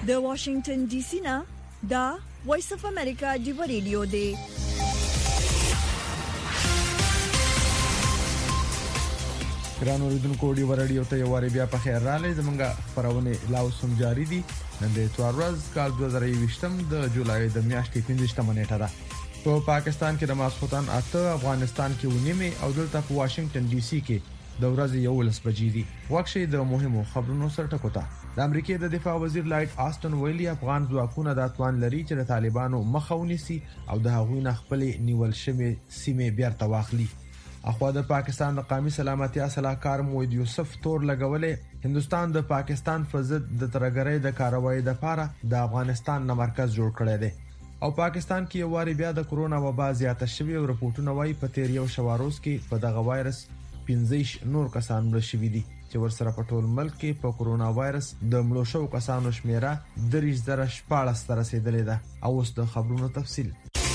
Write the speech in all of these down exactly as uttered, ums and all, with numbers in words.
د واشنگټن ډي سي نه دا وایس اف امریکا دی ریډیو دی. ګران اوریدونکو دی ریډیو ته یو واری بیا په خیر راغلی. زمونږه خبرونه لا اوسم جاری دي. نن د اتوار ورځ کال دوه زره یوویشتم د جولای د میاشتې پنځمه نیټه ده. په پاکستان کې د ماسخوتن اته، افغانستان کې ونیمه او دلته په واشنگټن ډي سي کې د ورځې یولس بجې دي. وخت د مهمو خبرونو سره ټکوتا. د امریکای د دفاع وزیر لایټ آستن ویلي افغان ځواکونه د توان لري چې د طالبانو مخه ونیسي او د هغوی نه خپل نیول شوی سیمه بیرته واخلي. اخوا د پاکستان د قومي سلامتیا صلاحکار موحد یوسف تور لګولې هندستان د پاکستان فضد د ترګرۍ د کاروایی د لپاره د افغانستان نه مرکز جوړ کړی دی او پاکستان کې یو واری بیا د کرونا وبا زیاته شوې او رپورټونه وايي په تیر یو شواروز کې په دغه وایرس پنځه نور کسان مړ شوي دي چې ورسره په ټول ملک کې په کرونا وایرس د مړو شو کسانو شمیره درې زره شپږ تر رسیدلې ده. او اوس د خبرونو تفصیل.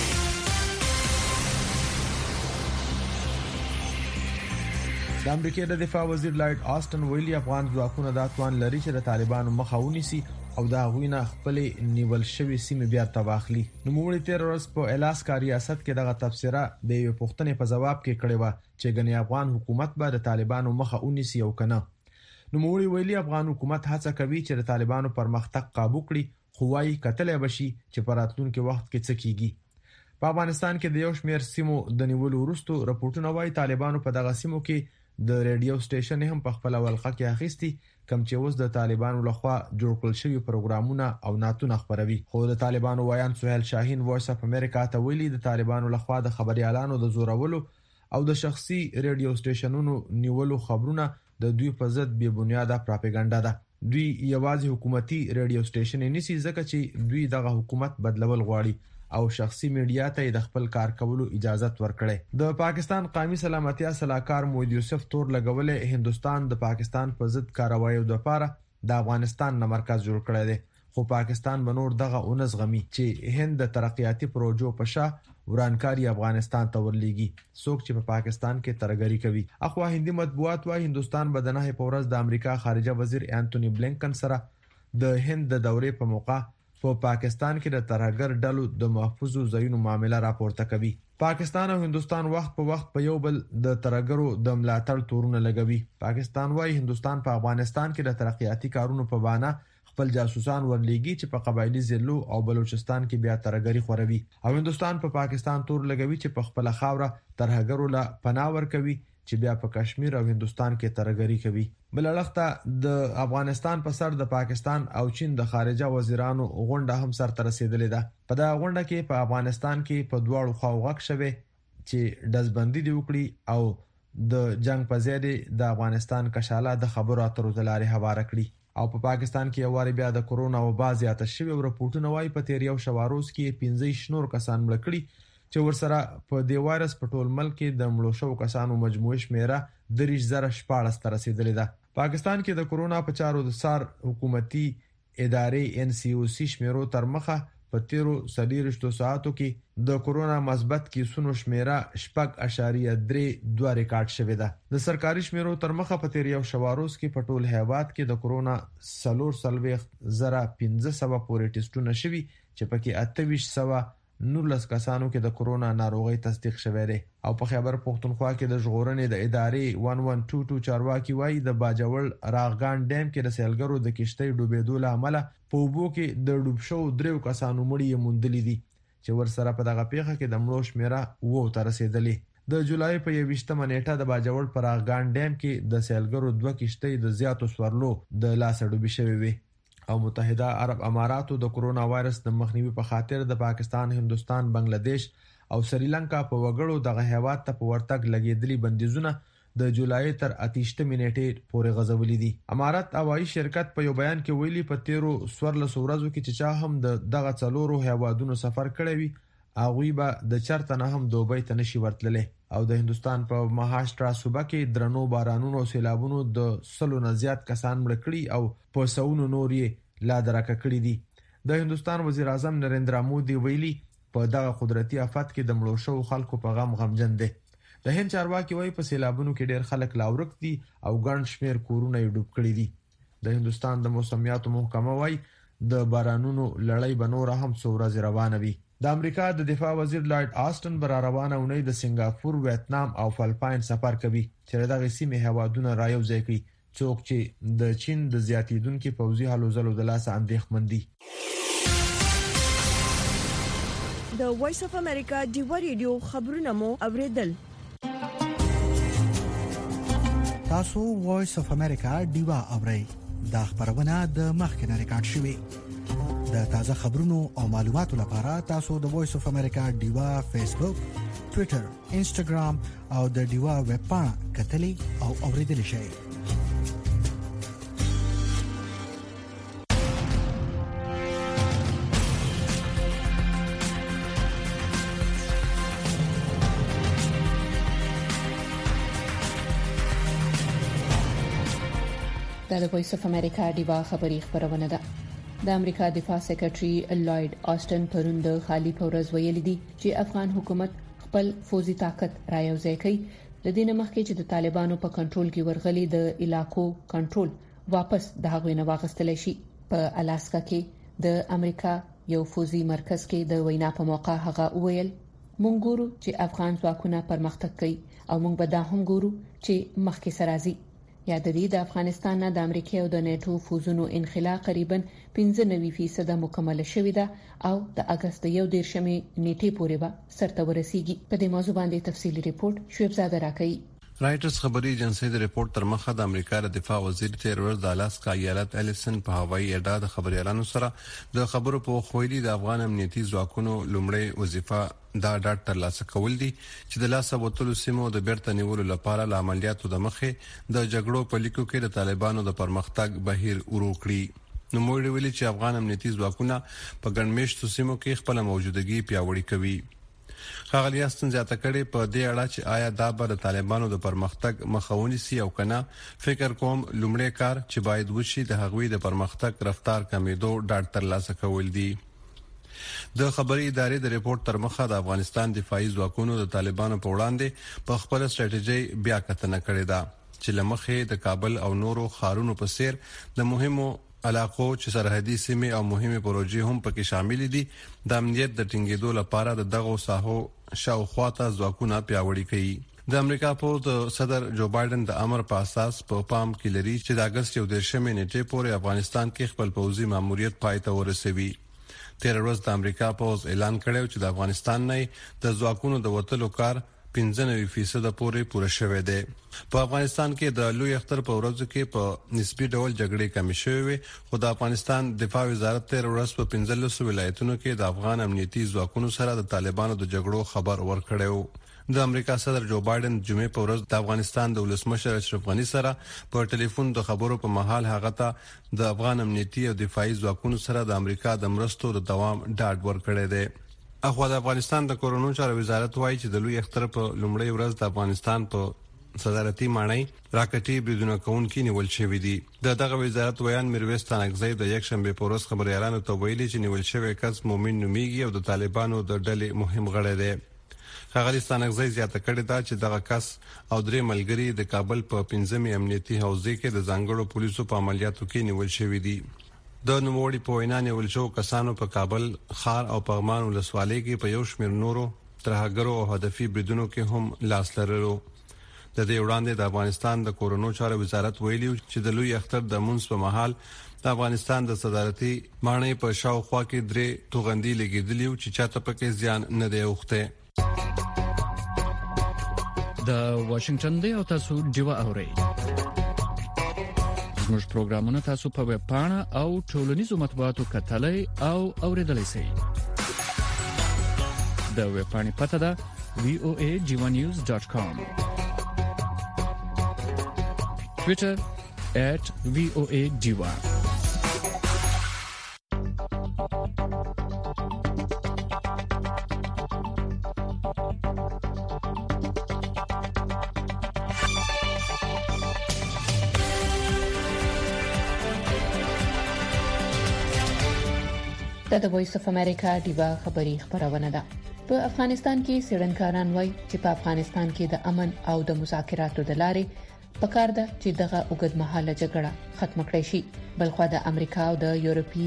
د امریکای د دفاع وزیر لایټ آستن ویلي افغان ځواکونه د توان لري چې د طالبانو مخه ونیسي او دا غوینه خپل نیول شوی سیمه بیرته واخلي. نو موږ تیر ورځ په الاسکا ریاست کې دغه تفسیره د یو پښتنې په جواب کې کړې و چې غنی افغان حکومت به د طالبانو مخه ونیسي او کنه. نو موږ ویلي افغان حکومت هڅه کوي چې د طالبانو پر مختق قابو کړي خو وايي کتل بشي چې په راتلونکي وخت کې څه کیږي. په افغانستان کې د یو شمېر سیمو د نیولو وروسته راپورټونه وايي طالبانو په دغه سیمو کې د ریډیو سټیشن هم په خپل ولقه کې اخیستي کم چې اوس د طالبانو لخوا جوړ کړل شوی پروګرامونه او ناتونه خبروي. خو د طالبانو وایان سهیل شاهین وایس اف امریکا ته ویلي د طالبانو لخوا د خبريالانو د زورولو او د شخصي ریډیو سټیشنونو نیولو خبرونه د دوی په ضد بې بنیاده پروپاګاندا ده. دوی یوازې حکومتي ریډیو سټیشن نشي ځکه چې دوی دغه حکومت بدلول غواړي او شخصي میډیا ته د خپل کار کولو اجازه ورکړي. د پاکستان قومي سلامتیا صلاحکار موحد یوسف تور لګولې هندستان د پاکستان په ضد کاروایی د لپاره د افغانستان نه مرکز جوړ کړی دی خو پاکستان بنور دغه اونز غمی چې هند د ترقیاتي پروژو په شا ورانکاری افغانستان ته ورلېږي څوک چې په پاکستان کې ترګری کوي. اخوا هندي مطبوعات وايي هندستان بدنه په ورځ د امریکا خارجه وزیر انټونی بلینکن سره د هند د دورې په موقع په پاکستان کې د ترهګر ډلو د محفوظو ځایونو معاملې راپورته کوي. پاکستان او هندستان وخت په وخت په یو بل د ترهګرو د ملاتړ تورونه لګوي. پاکستان وايي هندستان په افغانستان کې د ترقیاتي کارونو په بهانه خپل جاسوسان ورلېږي چې په قبایلی ضلعو او بلوچستان کې بیا ترهګری خوروي او هندستان په پاکستان تور لګوي چې په خپل خاوره ترهګرو لا پناه ورکوي چې بیا په کشمیر او هندستان کې ترهګری کوي. بل اړخته د افغانستان په سر د پاکستان او چین د خارجه وزیرانو غونډه هم سر ته رسیدلې ده. په دا غونډه کې په افغانستان کې په دواړو خواو غږ شوه چې دزبندي دی وکړي او د جنگ په ځای د افغانستان کشاله د خبرو اترو لارې هواره کړي. او په پاکستان کې یو واری بیا د کرونا وبا زیاته شوې او راپورټونه وايي په تیر یو شواروز کې پنځه نور کسان مړ کړي چې ورسره په دی وایرس په ټول ملک کې د مړو شو کسانو مجموعي شمیره درې زره شپږ تر رسیدلې ده. پاکستان کې د کرونا په چارو د سار حکومتي ادارې ان سی او سی شمیرو تر مخه په تیرو سلیریشتو ساعتو کې د کرونا مثبت کیسونو شمیره شپږ اشاریه درې دوه ریکارډ شوې ده. د سرکاري شمیرو تر مخه په تیر یو شواروز کې په ټول هیواد کې د کرونا سلور سلويخ زره پنځه سوه پورې ټیسټونه شوي چې پکې اته ویشت سوه نورلس کسانو کې د کرونا ناروغي تصدیق شوه دی. او په خیبر پختونخوا کې د ژغورنې د ادارې یازده دوه دوه چارواکي وايي د باجوړ راغان ډیم کې د سیلګرو د کشتۍ ډوبېدو له امله په اوبو کې د ډوب شو دریو کسانو مړي موندلې دي چې ورسره په دغه پیښه کې د مړو شمیره اوه ته رسیدلې. د جولای په یوویشتمه نیټه د باجوړ په راغان ډیم کې د سیلګرو دوه کشتۍ د زیاتو سورلو د لاس ډوبې شوې وي او متحده عرب اماراتو د کرونا وایرس د مخنیوي په خاطر د پاکستان، هندستان، بنگلاديش او سریلانکا په وګړو دغه هیواد ته په ورتګ لګیدلي بندیزونه د جولای تر اتیشتمې نیټې پورې غځولې دي. امارات هوایي شرکت په یو بیان کې ویلي په تیرو څوارلس ورځو کې چې چا هم د دغه څلورو هیوادونو سفر کړی وي هغوی به د چرته نه هم دوبۍ ته نشي ورتللی. او د هندستان په مهاشټرا صوبه کې درنو بارانونو او سیلابونو د سلو نه زیات کسان مړ کړي او په سونو نور یې لا درکه کړي دي. د هندستان وزیر اعظم نریندرا مودي ویلي په دغه قدرتي آفت کې د مړو شو خلکو په غم غمجن دي. د هند چارواکي وايي په سیلابونو کې ډېر خلک لاورک دي او ګڼ شمیر کورونه یې ډوب کړي دي. د هندستان د موسمیاتو محکمه وايي د بارانونو لړۍ بنور هم څو ورځې روانه وي. د امریکا د دفاع وزیر لارډ آسټن بر روانه ونې د سنگاپور، ویتنام او فلپاین سفر کوي چې دغه سیمې هوادونه رايو ځای کوي، څوک چې د چین د زیاتیدونکو پوځي هلو ځلو د لاسه اندېښمن دي. د وایس اف امریکا ډیوا ریډیو خبرونه مو اوریدل. تاسو وایس اف امریکا ډیوا اورئ. دا خبرونه د مخکنه ریکارډ شوې. د تازه خبرونو او معلوماتو لپاره تاسو د وایس اف امریکا ډیوا فیسبوک، ټوئیټر، انسټاګرام او د ډیوا ویب پاڼه کتلې او اوریدل شئ. د وایس اف امریکا ډیوا خبری خبرونه ده. د امریکا دفاع سیکریټري لارډ آسټن پرون د خالی پورز ویل دي چې افغان حکومت خپل فوزي طاقت رايوځای کوي د دې مخکې چې د طالبانو په کنټرول کې ورغلي د علاقو کنټرول واپس د هغوی نه واغستل شي. په الاسکا کې د امریکا یو فوزي مرکز کې د وینا په موقع هغه ویل مونږ ګورو چې افغان ځواکونه پرمختګ کوي او مونږ به دا هم ګورو چې مخکې سرازي. یا د دې د افغانستان نه د امریکا او د نیټو فوزونو انخلا تقریبا پنځه نوي فیصد مکمل شوې ده او د اگست یو دیرشمې نیټې پورې به سرته ورسیږي. په دې موضوع باندې تفصیلی ریپورت شعیب زاده راکړي. رائټرز خبري ایجنسی د ریپورت تر مخه د امریکا د دفاع وزیر تیر ورځ د الاسکا ایالت الیسن په هوایي اډه د خبريالانو سره د خبرو په خویلي د افغان امنیتي ځواکونو لومړی وظیفه دا ډاټ تر لاسه کول دي چې د لاسه بوتلو سیمو د بیرته نیولو لپاره د عملیاتو د مخه د جګړو په لیکو کې د طالبانو د پرمختګ بهیر ورو کړی. نو موږ ویلي چې افغان امنیتي ځواکونه په ګڼمېشتو سیمو کې خپل موجودګي پیاوړې کوي. ښاغلي آسټن زیاته کړې په دې اړه چې آیا دا به د طالبانو د پرمختګ مخاوني سي او کنه فکر کوم لومړی کار چې باید وشي د هغوی د پرمختګ رفتار کمیدو ډاټ تر لاسه کول دي. د خبري ادارې د ریپورت تر مخه د افغانستان دفاعي ځواکونو د طالبانو په وړاندې په خپل استراتیژي بیا کتنه کړې ده چې لمخې د کابل او نورو ښارونو په سیر د مهمو علاقو چې سرحدي سیمې او مهمه پروژې هم پکې شامل دي د امنیت د ټینګېدو لپاره د دغه ساحو شاوخواته ځواکونه پیاوړي کړي. د امریکا په صدر جو بایدن د امر په اساس په پام کې لري چې د اگست یو دیرشمې نیټې پورې افغانستان کې خپل پوځي ماموریت پای ته ورسوي. تیر ورځ د امریکا پوز اعلان کړو چې د افغانستان نه د ځواکونو د وټلو کار پنځه نوي فیصد پورې پوره شوی دی. په افغانستان کې د لوی اختر په ورځو کې په نسبی ډول جګړې کمې شوې، خو د افغانستان دفاع وزارت تیر ورځ په پنځلسو ولایتونو کې د افغان امنیتي ځواکونو سره د طالبانو د جګړو خبر ورکړیو. د امریکا صدر جو بایدن جمعې په ورځ د افغانستان د ولسمشر اشرف غنی سره په ټلیفون د خبرو په محل هغه ته د افغان امنیتي او دفاعي ځواکونو سره د امریکا د مرستو د دوام ډاډ ورکړی دی. اخو د افغانستان د کورونو چارو وزارت وایي چې د لوی اختر په لومړۍ ورځ د افغانستان په صدارتي ماڼۍ راکټي بریدونه کوونکي نیول شوی دي. د دغه وزارت ویان میرویس تانکزی د یک شنبه په ورځ خبريالانو ته ویلي چې نیول شوی کس مومن نومیږي او د طالبانو د ډلې مهم غړی دی. ښاغلي تانکزی زیاته کړې ده چې دغه کس او درې ملګري د کابل په پنځمې امنیتي حوزې کې د ځانګړو پولیسو په عملیاتو کې نیول شوی دي. د نوموړي په وینا نیول شو کسانو په کابل ښار او پغمان ولسوالۍ کې په یو شمېر نورو ترهګرو او هدفي بریدونو کې هم لاس لرلو. د دې وړاندې د افغانستان د کورونو چارو وزارت ویلي چې د لوی اختر د منځ په مهال د افغانستان د صدارتي ماڼۍ په شاوخوا کې درې توغندي لګیدلي چې چاته پکې زیان نه دی اوخته. د واشنگټن دی او تاسو دیوا اورئ. زموږ پروګرامونه تاسو په ویب پاڼه او ټولنیزو مطبوعاتو کتلای او اوریدلای شئ. د ویب پاڼې پته ده وی او ای جیوا نیوز ډاټ کام. ټوئیټر ایٹ وی او ای جیوا. د وایس اف امریکا دیوا خبری خبرونه ده. په افغانستان کې سړنکاران وایي چې په افغانستان کې د امن او د مذاکراتو د لارې پکار ده چې دغه اوږدمهاله جګړه ختم کړي شي. بلخو د امریکا او د یورپی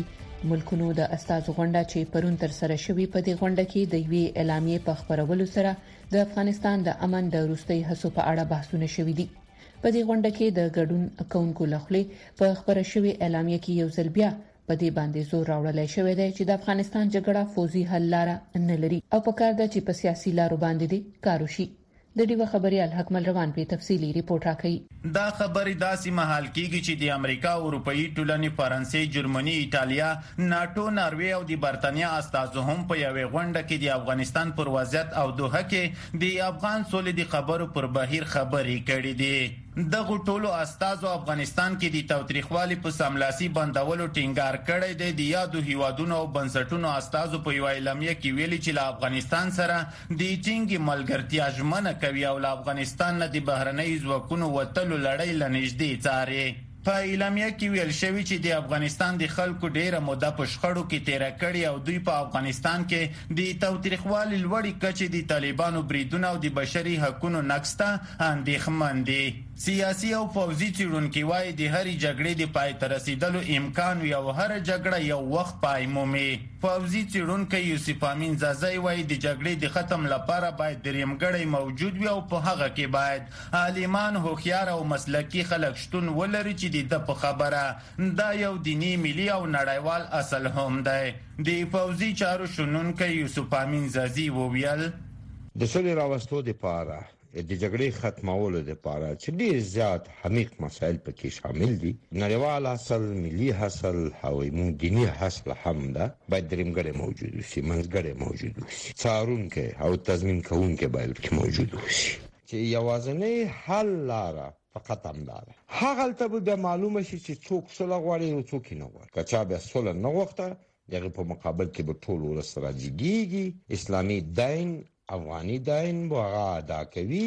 ملکونو د استازو غونډه چې پرون تر سره شوې په دې غونډه کې د یوې اعلامیې په خبرولو سره د افغانستان د امن د وروستي هڅو په اړه بحثونه شوې دي. په دې غونډه کې د ګډون کونکو لخوا په خبره شوې اعلامیه کې یو ځل بیا په دې باندې زور راوړل شوی دی چې د افغانستان جګړه فوزي حل لاره نه لري او په کار ده چې په سیاسي لارو باندې دي کار وشي. د ډیوه خبريال حکمل روان په تفصيلي ریپورت راکړي. دا خبرې داسې مهال کېږي چې د امریکا، اروپאי ټولنې، فرانسې، جرمني، ایتالیا، ناتو، ناروې او د برتانیا استازو هم په یوې غونډه کې د افغانستان پر وضعیت او دوحه کې د افغان سولې د خبرو پر بهیر خبرې کړې دي. دغه ټولو استازو افغانستان کې د توتریخوالي په سملاسي بندولو ټینګار کړی دی. د یادو هیوادونو او بنسټونو استازو په یو اعلامیه کې ویلي چې له افغانستان سره د ټینګي ملګرتیا ژمنه کوي او له افغانستان نه د بهرنۍ ځواکونو وتلو لړۍ لنږدې څاري. په اعلامیه کې ویل شوی چې د افغانستان د خلکو ډیره موده په شخړو کې تیر کړي او دوی په افغانستان کې د توتریخوالي لوړې کچې د طالبانو بریدونه او د بشري حقوقو نقض ته اندېښمن دي. سیاسي او پوځي څېړونکي وایي د هرې جګړې د پای ته رسیدلو امکان وي او هر جګړه یو وخت پای مومي. پوځي څېړونکی یوسف امین زازی وایي د جګړې د ختم لپاره باید درېمګړی موجود وي او په هغه کې باید عالمان، هوښیار او مسلکي خلک شتون ولري چې د په خبره دا یو دینی، ملي او نړیوال اصل هم دی. د پوځي چارو شنونکی یوسف امین زازی وویل د سولې راوستو لپاره د جګړې ختمولو لپاره چې ډیر زیات عمیق مسایل پکې شامل دي، نړیوال اصل، ملي اصل او موږ دینی اصل هم ده، باید درېمګړی موجود وي، منځګړی موجود وي، څارونکی او تضمین کوونکی باید پکې موجود وي چې یوازینی حل لاره فقط همدا ده. هغه ته به معلومه شي چې څوک صلح غواړي او څوک نه غواړي. که چا به صلح نه غوښته دغه په مقابل کې به ټول ولس راځيږي، اسلامي دین، افغاني دین به ادا کوي.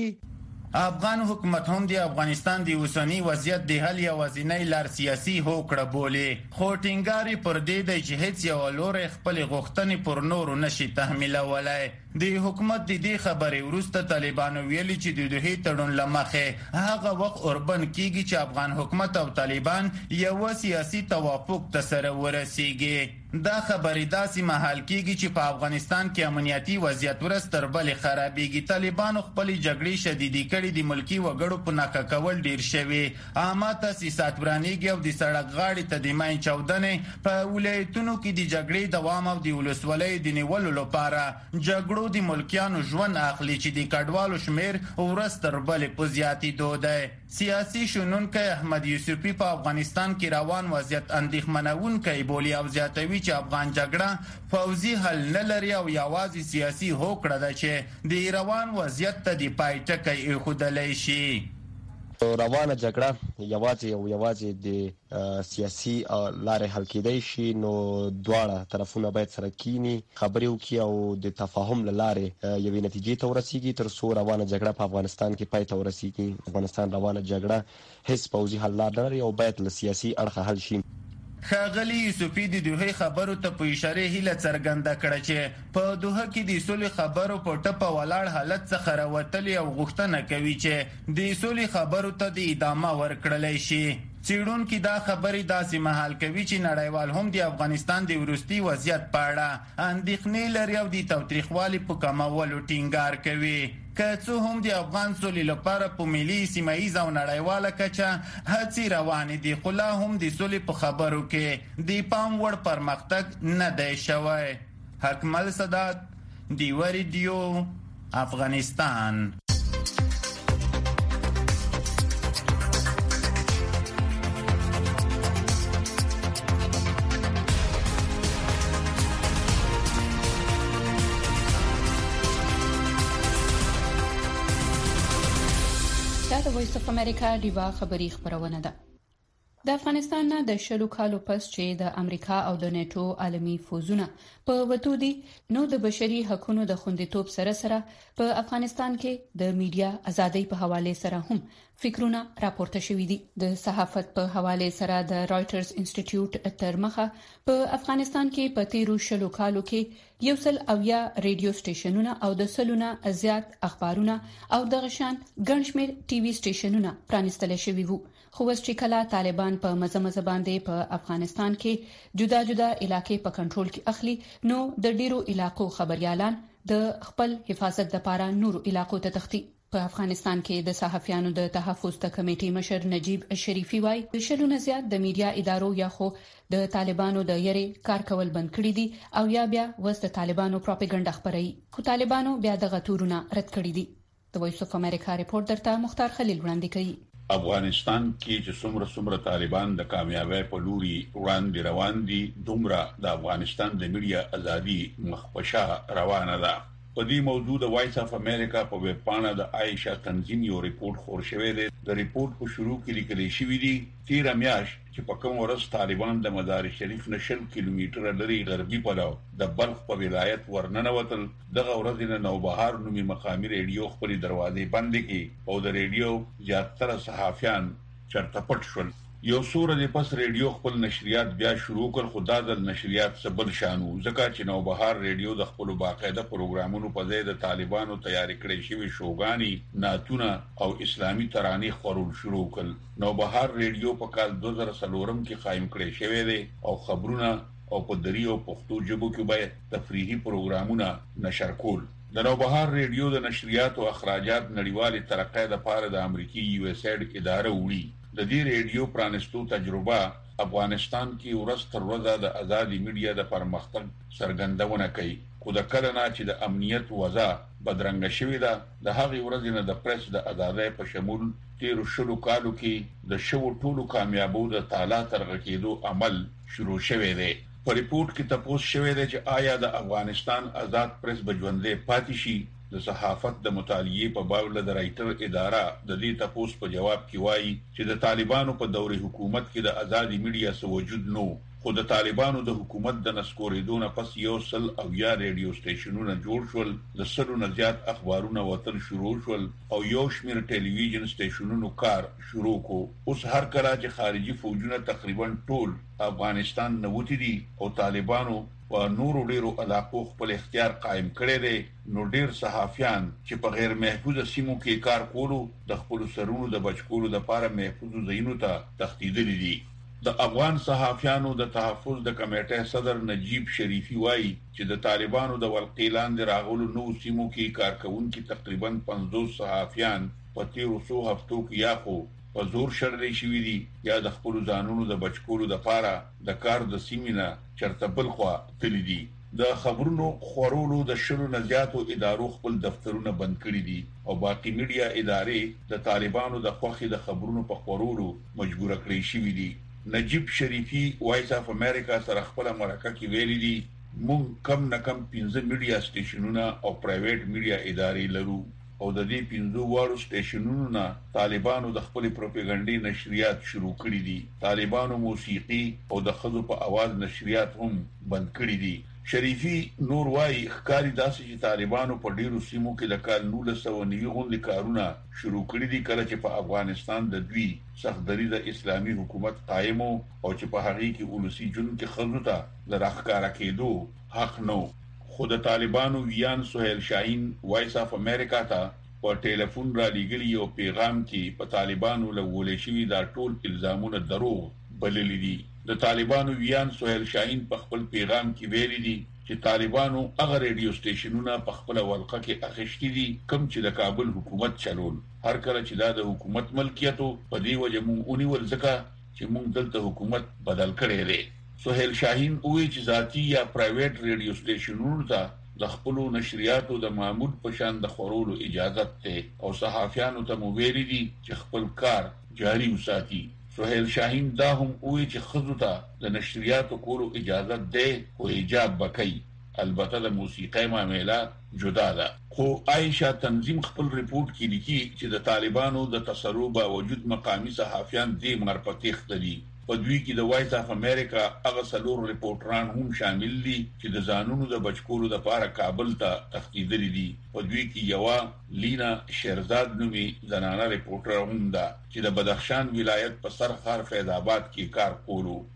افغان حکومت هم د افغانستان د اوسنی وضعیت د حل یوازینی لار سیاسي هوکړه بولي، خو ټینګار پر دې دی چې هیڅ یو لوري خپل غوښتنې پر نورو نشي تحمیلولای. د حکومت د دې خبرې وروسته طالبانو ویلي چې د دوه تړون لمخه هغه وخت اوربن کیږي چې افغان حکومت او طالبان یو سیاسي توافق ته سره ورسیږي. دا خبرې داسې مهال کېږي چې په افغانستان کې امنیتي وضعیت ورځ تر بلې خرابېږي. طالبانو خپلې جګړې شدیدې کړې، د ملکي وګړو په ناکه کول ډیر شوي، عامه تاسیسات ورانېږي او د سړک غاړې ته د ماین چاودنې په ولایتونو کې د جګړې دوام او د ولسوالیو د نیولو لپاره جګړو د ملکیانو ژوند اخلي چې د کډوالو شمیر ورځ تر بلې په زیاتېدو دی. سیاسي شنونکی احمد یوسفي په افغانستان کې روان وضعیت اندېښمنونکی بولي او زیاتوي چې افغان جګړه فوزي حل نه لري او یوازې سیاسي هوکړه ده چې د روان وضعیت ته د پای ټکی ایښودلی شي. روانه جګړه یوازې او یوازې د سیاسي لارې حل کېدای شي، نو دواړه طرفونه باید سره کینی، خبرې وکړي او د تفاهم له لارې یوې نتیجې ته ورسیږي تر څو روانه جګړه په افغانستان کې پای ته ورسیږي. افغانستان روانه جګړه هیڅ پوځي حل لار نه لري او باید له سیاسي اړخه حل شي. ښاغلي یوسفي د دوه خبرو ته په اشاره هیله څرګنده کړه چې په دوه کې د سولې خبرو په ټپه ولاړ حالت څخه راوتلي او غوښتنه کوي چې د سولې خبرو ته د ادامه ورکړلی شي. څېړونکي دا خبرې داسې مهال کوي چې نړیوال هم د افغانستان د وروستي وضعیت په اړه اندېښنې لري او د تاوتریخوالي په کمولو ټینګار کوي. که څه هم د افغان سولې لپاره په ملي، سیمه ییزه او نړیواله کچه هڅې روانې دي، خو لا هم د سولې په خبرو کې د پام وړ پرمختګ نه دی شوی. حکمل سادات، ډیوه ریډیو، افغانستان. د وایس اف امریکا ډیوا خبری خبرونه ده. د افغانستان نه د شلو کالو پس چې د امریکا او د نیټو عالمی فوزونه په وټو دي، نو د بشري حقوقو د خوندیتوب سره سره په افغانستان کې د میډیا ازادۍ په حواله سره هم فکرونه راپورته شوي دي. د صحافت په حواله سره د رائټرز انسټیټیوټ تر مخه په افغانستان کې په تیرو شلو کالو کې یو سل اویا ریډیو سټیشنونه او د سلونه زیات اخبارونه او د غشان ګڼشمیر ټي وي سټیشنونه پرانستل شوي وو. خو اوس چې کله طالبان په مزمزه باندې په افغانستان کې جدا جدا علاقې په کنټرول کې اخلي، نو د ډیرو علاقو خبريالان د خپل حفاظت لپاره نورو علاقو ته تختی. په افغانستان کې د صحافیانو د تحفظ ته کمیټې مشر نجیب شریفي وایي د شلونه زیات د میډیا ادارو یا خو د طالبانو د یری کار کول بند کړی دي او یا بیا وست طالبانو پروپاګاندا خبري، خو طالبانو بیا د غتورونه رد کړی دي. د وایس اف امریکا ریپورت درته مختار خلیل وړاندې کوي. افغانستان کې چې څومره څومره طالبان د کامیابی په لوري وړاندې روان دي، دومره د افغانستان د میډیا ازادي مخپشه روانه ده. په دې موضوع د وایس اف امریکا په ویب پاڼه د عائشہ تنظیم یو ریپورت خور شوی دی. د ریپورت په شروع کې لیکل شوی دی تیر میاشت چې په کوم ورځ طالبان د مزار شریف نشل کیلومتره لري غربي پلو د بلخ په ولایت ورننوتل، دغه ورځ نه نوبهار نومي مقامي ریډیو خپل دروازې بند کړي او د ریډیو زیاتره صحافیان چرته پټ شول. یو سور د پس ریډیو خپل نشریات بیا شروع کړ، خو دا د نشریات سبل شانو ځکه چې نوبهار ریډیو د خپل باقاعده پروګرامونو په ځای د طالبانو تیاری کړی شوی شوګانی، ناتونه او اسلامي ترانې خورول شروع کړ. نوبهار ریډیو په کال دوه زره څلور کې قائم کړی شوی دی او خبرونه او په دریو پښتو ژبه کې به تفریحي پروګرامونه نشر کول. د نوبهار ریډیو د نشریات او اخراجات نړیوالې ترقۍ لپاره د امریکای یو اس ایډ اداره وړي. د دې ریډیو پرانستو تجربه افغانستان کې ورځ تر ورځې د آزادي میډیا د پرمختګ څرګندونه کوي، خو د کله نه چې د امنیت وضع بدرنګ شوې ده، د هغې ورځې نه د پریس د آزادۍ په شمول تیر شلو کالو کې د شو ټولو کامیابو د تعالی ترغه کېدو عمل شروع شوی دی. په ریپورت کې تاسو شوی دی چې آیا د افغانستان آزاد پریس بجوندې پاتې شي. د صحافت د مطالعې په باب د رائټر اداره د دې تاسو په جواب کې وایي چې د طالبانو په دور حکومت کې د آزادي میډیا سره وجود نو، خو د طالبانو د حکومت د نسکورېدو نه پس یو سل او یا ریډیو سټیشنونه جوړ شول، د سلو نه زیات اخبارونه وتل شروع شول او یو شمېر ټلویزیون سټیشنونو کار شروع کو. اوس هر کله چې خارجي فوجونه تقریبا ټول افغانستان نه وتی دي او طالبانو په نورو ډیرو علاقو خپل اختیار قائم کړی دی، نو ډیر صحافیان چې په غیر محفوظ سیمو کې کار کولو د خپل سرونو د بچکولو لپاره محفوظ ځایونو ته تښتیدلي دي. د افغان صحافیانو د تحفظ د کمیټې صدر نجیب شریفي وایي چې د طالبانو د ولقې لاندې راغلو نو سیمو کې کارکونکي تقریبا پنځوس صحافیان په تیرو څو هفتو کې یا خو په زور شړلې شوي دي یا د خپل ځانونو د بچکولو لپاره د کار د سیمینه چرته بل خوا تللی دي. د خبرونو خورولو د شلو نه زیاتو ادارو خپل دفترونه بند کړي دي او باقي میډیا ادارې د طالبانو د خوخي د خبرونو په خورولو مجبور کړي شوي دي. نجیب شریفي وایس اف امریکا سره خپل مرکه کې ویلي دي مونږ کم نه کم پنځه میډیا سټیشنونه او پرایویټ میډیا ادارې لرو او د دې پنځو واړو سټیشنونو نه طالبانو د خپل پروپاګاندا نشریات شروع کړي دي. طالبانو موسیقي او د خزو په आवाज نشریات هم بند کړي دي. شریفي نور وايي ښکاری داسې چې طالبانو په ډیرو سیمو کې د کال نولس سوه نوي غونډې کارونه شروع کړي دي، کله چې په افغانستان د دوی سختدري د اسلامي حکومت قائم او چې په هغه کې ولسی جون کې خزو ته د راخکارا کېدو حق نو. خود طالبانو ویان سہیل شاهین وایس اف امریکا ته په ټلیفون را لګلی یو پیغام کې په طالبانو لولې شوی دا ټول الزامونه دروغ بللی دي. د طالبانو ویان سہیل شاهین په خپل پیغام کې ویلي دي چې طالبانو هغه ریډیو سټیشنونه په خپل ولقه کې اخیشتي دي کوم چې د کابل حکومت چلول. هر کله چې دا د حکومت ملکیتو په دی وجه مونږ اونیول ځکه چې مونږ دلته حکومت بدل کړی دی. سہیل شاهین وایي چې ذاتی یا پرایویټ ریډیو سټیشنونو ته د خپل نشریاتو د معمول په شان د خورولو اجازه ته او صحافیانو ته مو ویلي دي چې خپل کار جاری وساتي. سہیل شاهین دا هم وایي چې خزو ته د نشریاتو کولو اجازه ده او ایجاب بکي، البته د موسیقي معاملې جدا ده. خو عائشہ تنظیم خپل ریپورت کې لیکي چې د طالبانو د تصرف باوجود مقامی صحافیان دې مرپتیخ دي. په دوی کې د وایس اف امریکا هغه څلور ریپورټران هم شامل دي چې د ځانونو د بچکولو لپاره کابل ته تښتیدلي دي. په دوی کې یو لینا شیرزاد نومي زنانه ریپورټر هم ده چې د بدخشان ولایت په سرخار فیض آباد کې کار کولو.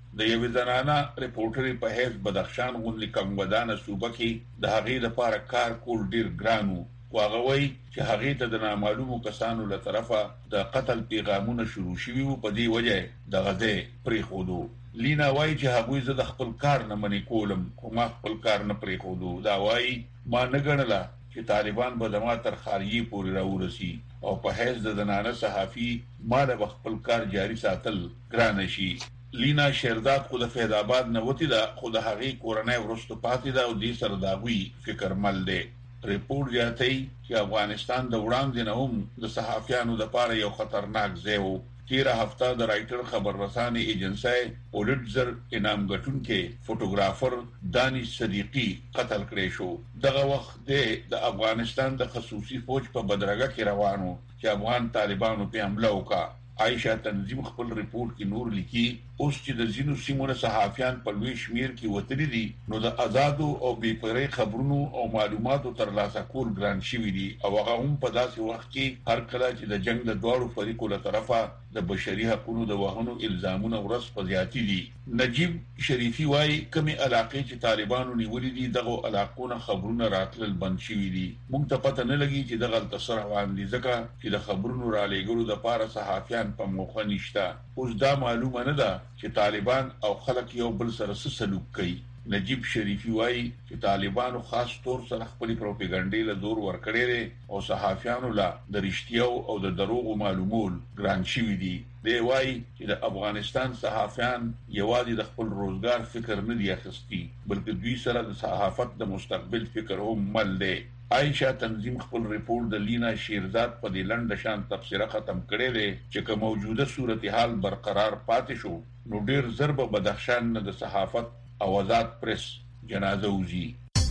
د یو ځنانه ریپورټري په هیڅ بدخشان غونډې کمودانه صوبه کې د هغې لپاره کار کول ډیر ګرانو. واغوي چې هغې ته د نامعلومو کسانو له طرفه د قتل پیغامونه شروع شوي وو، په دې وجه د غزې پریښودو. لینا وایي چې هغوی زه د خپل کار نه منې کولم، خو ما خپل کار نه پریښودو. دا وایي ما نه ګڼله چې طالبان به زما تر خاریې پورې راورسي او په حیث د زنانه صحافي ما د خپل کار جاري ساتل ګرانه شي. لینا شیرداد خو د فیض آباد نه وتی ده، خو د هغې کورنۍ وروسته پاتې ده او دې سره د هغوی فکرمل دی. ریپورټ زیاتوي چې افغانستان د وړاندې نه هم د صحافیانو لپاره یو خطرناک ځای و. تیره هفته د رائټر خبررسانې ایجنسۍ پولیټزر انعام ګټونکي فوټوګرافر دانش صدیقي قتل کړی شو. دغه وخت د افغانستان د خصوصي فوج په بدرګه کې روانو چې افغان طالبانو په حمله وکړه. عائشہ تنظیم خپل ریپورت کې نور لیکي اوس چې د ځینو سیمو صحافیان په لوی شمیر کې وتلي دي، نو د آزادو او بې پرې خبرونو او معلوماتو ترلاسه کول ګران شوي دي، او هغه هم په داسې وخت کې هر کله چې د جنگ د دواړو فریقو له طرفه د بشري حقوقو د وهنو الزامونه ورځ په زیاتې دي. نجیب شریفي وایي کومې علاقې چې طالبانو نیولې دي دغه علاقو نه خبرونه راتلل بند شوي دي. موږ ته پته نه لګي چې دغه تسر روان دي ځکه چې د خبرونو را لېږلو لپاره صحافیان په موخه نشته. اوس دا معلومه نه ده چې طالبان او خلک یو بل سره څه سلوک کوي. نجیب شریفي وایي چې طالبانو خاص طور سره خپل پروپاګاندا له دور ورکړي دي او صحافیانو لا د رښتیاو او د دروغو معلومول ګران شوي دي. دی وایي چې د افغانستان صحافیان یوازې د خپل روزګار فکر نه دی اخیستی، بلکې دوی سره د صحافت د مستقبل فکر هم مل دی. عائشہ تنظیم خپل ریپورت د لینا شیرزاد په دې لنډ شان تفسیره ختم کړی دی چې که موجوده صورتحال برقرار پاتې شو نو ډیر زر به بدخشان نه د صحافت او آزاد پریس جنازه وځي.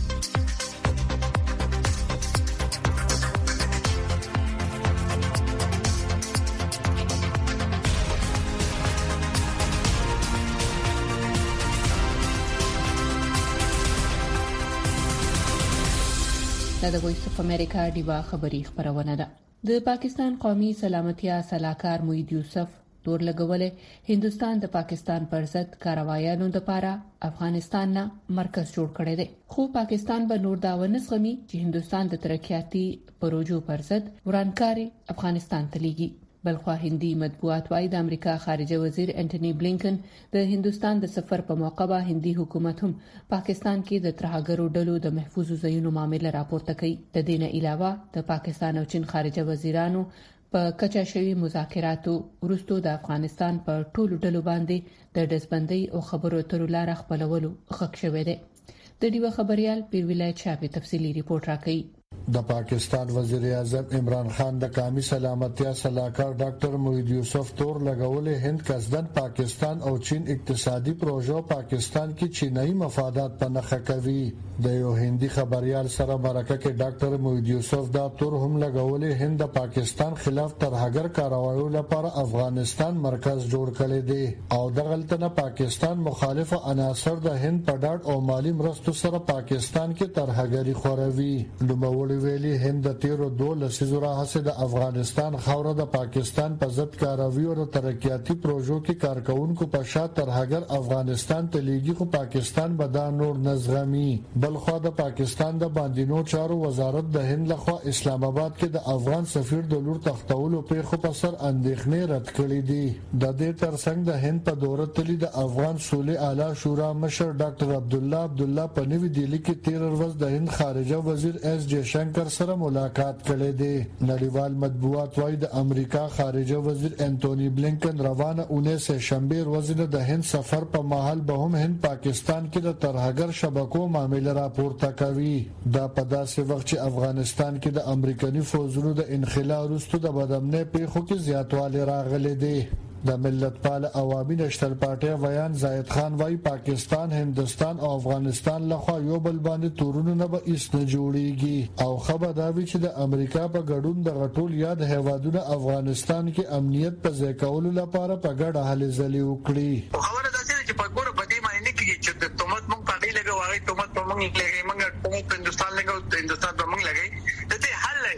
د وایس اف امریکا دیوا خبری خبرونه ده. د پاکستان قومي سلامتیا صلاحکار موحد یوسف تور لګولې هندستان د پاکستان پر ضد کاروایانو د پاره افغانستان نه مرکز جوړ کړی دی، خو پاکستان به نور دا ونسغمي چې هندستان د ترقیاتي پروژو پر ضد ورانکاري افغانستان ته لیږي. بلخوا هندي مطبوعات وايي د امریکا خارجه وزیر انټونی بلینکن د هندستان د سفر په موقع به هندي حکومت هم پاکستان کې د ترهګرو ډلو د محفوظ ځایونو معاملې راپورته کوي. د دې نه علاوه د پاکستان او چین خارجه وزیرانو په کچا شوی مذاکراتو وروسته د افغانستان په ټولو ډلو باندې د دزبندۍ او خبرو اترو لار خپلولو غږ شوی دی. د دیو خبريال پیروي چاپی تفصیلی ریپورت راکړي. د پاکستان وزیر اعظم عمران خان د قومي سلامتیا صلاحکار ډاکټر موحد یوسف تور لګولې هند قصدن پاکستان او چین اقتصادي پروژو پاکستان کې چینایي مفادات په نخښه کوي. د یو هندي خبريال سره مرکه کې ډاکټر موحد یوسف دا تور هم لګولې هند د پاکستان خلاف ترهګر کاروایو لپاره افغانستان مرکز جوړ کړی دی او دغلته نه پاکستان مخالف عناصر د هند په ډاډ او مالی مرستو سره پاکستان کې ترهګری خوروي. نوموړي ویلي هند د تیرو دوه لسیزو راهیسې د افغانستان خاوره د پاکستان په ضد کاروي او ترقیاتي پروژو کې کارکونکو په شا ترهګر افغانستان ته لیږي، خو پاکستان به دا نور نزغمي. بلخوا د پاکستان د باندینو چارو وزارت د هند لخوا اسلام آباد کې د افغان سفیر د لور تختولو پیښو په سر اندېښنې رد کړې دي. د دې ترڅنګ د هند په دوره تللی د افغان صلح اعلی شورا مشر ډاکټر عبدالله عبدالله په نوې دهلی کې تیر ورځ د هند خارجه وزیر ایس جے شنکر سره ملاقات کړي دي. نړیوال مطبوعات وايي د امریکا خارجه وزیر انټونی بلینکن روانه اونیس شنبه ورځ د هند سفر په مهال به هم هند پاکستان کې د ترهګر شبکو معاملې راپورته کوي. دا په داسې وخت چې افغانستان کې د امریکایي فوجونو د انخلا وروسته د بدامنۍ پیښو کې زیاتوالی راغلی دی. د ملت پال عوامي نشتل پارټي ویان زاید خان وايي پاکستان، هندستان او افغانستان لخوا یو بل باندې تورونه نه به ایس نه جوړیږي او خبر دا وی چې د امریکا په ګډون د غټول یاد هیوادونو افغانستان کې امنیت په ځای کولو لپاره په ګډه هلې ځلې وکړي. خبره دا چې په ګوره په دې معنی کې چې د تومت مونږ په دې لګو هغه تومت په مونږ لګي مونږ په هندستان لګو هندستان په مونږ لګي د دې حل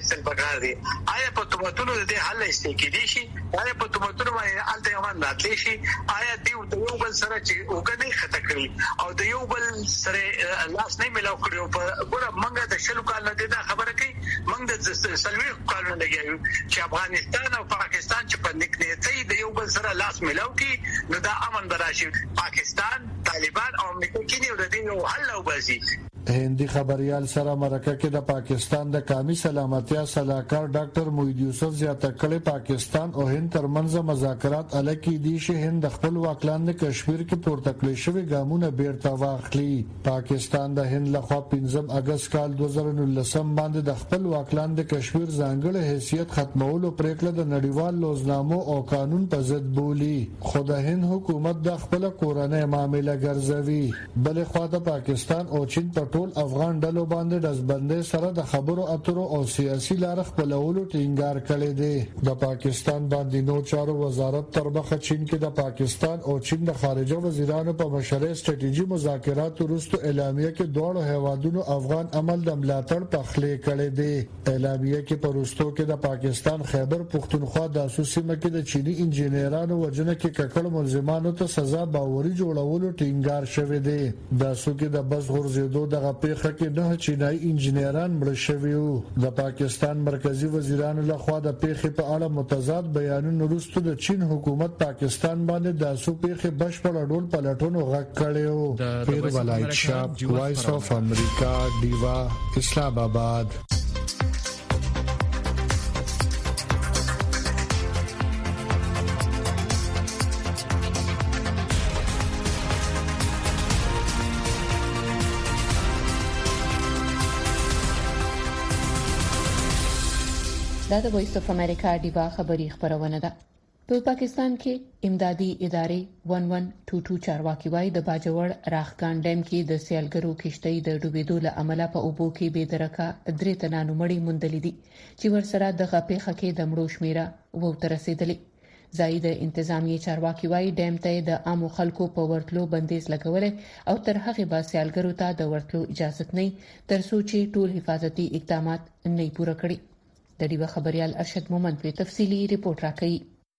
استل پکار دي آیا په تومتونو د حل استکیدي شي آیا په تومتونو باندې الته یو باندې شي آیا دیو د یو بل سره چې وګڼي خطا کړی او د یو بل سره لاس نه ملاو کړو په ګوره منګه د شلو کال نه دا خبره کوي منګه د سلوي کال نه لګیو چې افغانستان او پاکستان چې په نکنيتي د یو بل سره لاس ملاو کی نو دا امن براشي پاکستان طالبان او امریکا کې یو د دې یو حل او باسي هندي خبريال سره مرکه کې د پاکستان د قومي سلامتیا صلاحکار ډاکټر موحد یوسف زیاته کړي پاکستان او هند ترمنځ مذاکرات الکه دي چې هند خپل واکلاند کشمیر کې پورته کړی شوی ګامونه بیرته واخلي پاکستان د هند لخوا پنځم اگست کال دوه زره نولسم باندې د خپل واکلاند کشمیر ځانګړی حیثیت ختمولو پریکړه د نړیوال لوزنامو او قانون په ضد بولی خو د هند حکومت د خپل کورنۍ معاملې ګرځوي بل خو د پاکستان او چین په ټول افغان ډلو باندې د ځبندې سره د خبرو اترو او سیاسي لار خپلولو ټینګار کړی دی د پاکستان باندې نو چارو وزارت تر مخه چین کې د پاکستان او چین د خارجه وزیرانو په مشرۍ سټریټیجي مذاکرات وروسته اعلامیه کې دوه هیوادونو افغان عمل د ملاتړ په خلې کړی دی اعلامیه کې پروستو کې د پاکستان خیبر پختونخوا د اسوسیمه کې د چینی انجینرانو وجنه کې ککړ ملزمانو ته سزا باوري جوړولو ټینګار شوی دی د اسو کې د بس غورځېدو د غپېخه کې نه چینایي انجینران مړ شوي وو د پاکستان مرکزی وزیرانو لخوا د پیښې په اړه متضاد بیانونه وروسته د چین حکومت پاکستان باندې د اسو پیښې بشپړ ډول پلټونو غږ کړی و پیر ولایت شاه وایس اف امریکا دیوا اسلام آباد دا د وایس اف امریکا دیوا خبری خبرونه ده په پاکستان کې امدادي ادارې احد دو دو چارواکي وايي د باجوړ راخګان ډیم کې د سیلګرو کشتۍ د ډوبېدو له امله په اوبو کې بې درکه درې تنانو مړی موندلې دي چې ورسره د غپېخه کې د مړو شمیره وو تر رسیدلې زاید انتظامی چارواکي وايي ډیم ته د عامو خلکو په ورتلو بندیز لګولې او تر هغه به سیلګرو ته د ورتلو اجازه نه تر څو چې ټول حفاظتي اقدامات نه پوره کړي د دې خبريال ارشد مومند په تفصيلي ریپورت راکړي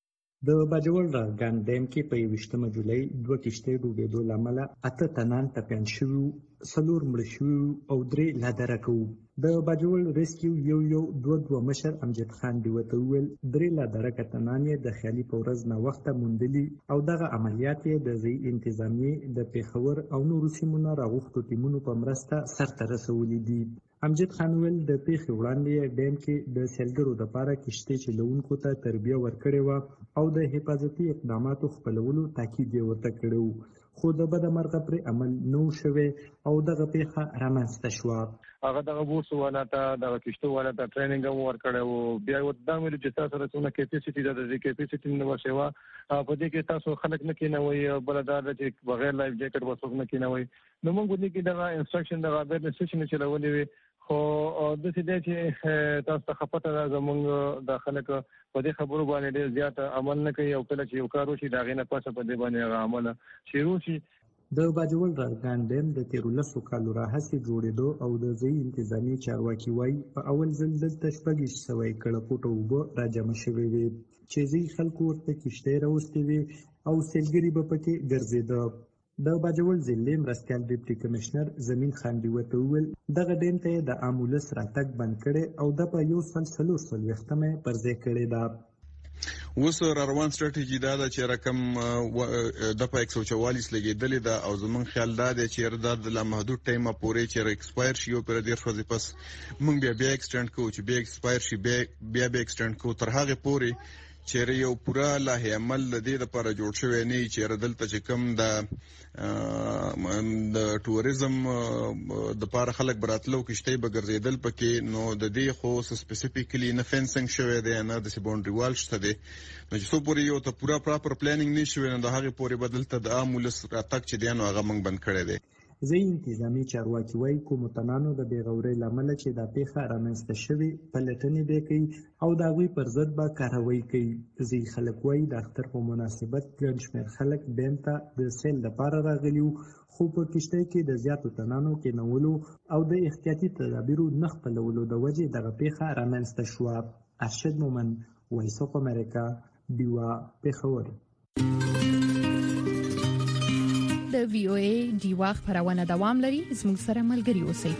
د باجوړ راګان ډیم کې په یوشتمه جولای دوه کشتۍ ډوبېدو لامل اته تنان ټپيان شوي سلور مړ شوي او درې لا درکو د باجوړ ریسکیو یو یو دوه دوه مشر امجد خان دی وته ویل درې لا درکه تنان د خیالي پورز نه وخت موندلي او دغه عملیات د زی انتظامی د پیښور او نورو سیمونو راغښتو ټیمونو په مرسته سرته رسولې دي امجد خان ویل د پیښې وړاندې ډیم کې د سیلګرو لپاره کشتۍ چلوونکو ته تربیه ورکړې و او د حفاظتي اقداماتو خپلولو تاکید یې ورته کړی خو د بده مرغه پر عمل نو شوه او دغه پیښه رامنځته شوه هغه دغه بوس ولته د کشتو ولته ټریننګ ورکړی او بیا ورته ویل چې تاسو سره څونه کیپاسټي د دې کیپاسټي نو شوا په دې کې تاسو خلک نه کینوي بلدار چې بغیر لایف جیکټ وسوک نه کینوي نو موږ دې کې دغه انسټرکشن دغه به نسشن چلولې وي خو د دې چې تاسو ته خپته زمونږ د خلک په دې خبرو باندې ډېر زیات عمل نه کوي او کله چې یو کار وشي دا غینه پاسه په دې باندې عمل شروع شي د باجوړ راګان ډیم د تیر لسو کالو راهیسې جوړېدو او د ځای انتظامی چارواکي وايي په اول ځل دلته شپږ سوی کړه پټو وبو راجمع شوی وي چې ځای خلکو ورته کشتۍ راوستي وي او سیلګري به پکې ګرځېده د باجوړ ضلع مرستیال ډیپټي کمشنر زمین خان دی وته ویل دغه ډیم ته د امبولانس راتګ بند کړي او د په یو سلسله سلوختمه پرځې کړي دا اوس روان ستراتیژي دا چې رقم د په یک سو چوالیس لګیدلې دا او زمون خیال دا چې د لا محدود ټایمه پورې چې ایکسپایر شي او پر ډیر ښه پس مونږ بیا بیا ایکسټند کوو چې بیا ایکسپایر شي بیا بیا ایکسټند کوو تر هغه پورې چې یو پورا لاهي عمل د دې لپاره جوړ شوی نه چې دلته چې کم د د ټوریزم د لپاره خلک براتلو کشته به ګرځیدل پکې نو د دې خو سپیسیفیکلی نه فینسینګ شوی دی نه د سی باونډري وال شته دی نو چې څو پورې یو ته پورا پراپر پلانینګ نشوي نو د هغه پورې بدلته د امولس راتک چې دی نو هغه موږ بند کړی دی ځینې انتظامی چارواکي وایي کومتنانو د بېغورۍ له امله چې دا پیښه رامنځته شوې پلټنې به کوي او د هغوی پر ضد به کاروایی کوي. ځینې خلک وایي د اختر په مناسبت ګڼ شمېر خلک بین ته د سیل لپاره راغلي وو، خو په کښتۍ کې د زیاتو تنانو کېنولو او د احتیاطي تدابیرو نه خپلولو د وجې دغه پیښه رامنځته شوه. ارشد مومن، وایس اف امریکا، ډیوا، پېښور. د وی او ای ډیوا خبرونه دوام لري، زموږ سره ملګري اوسئ.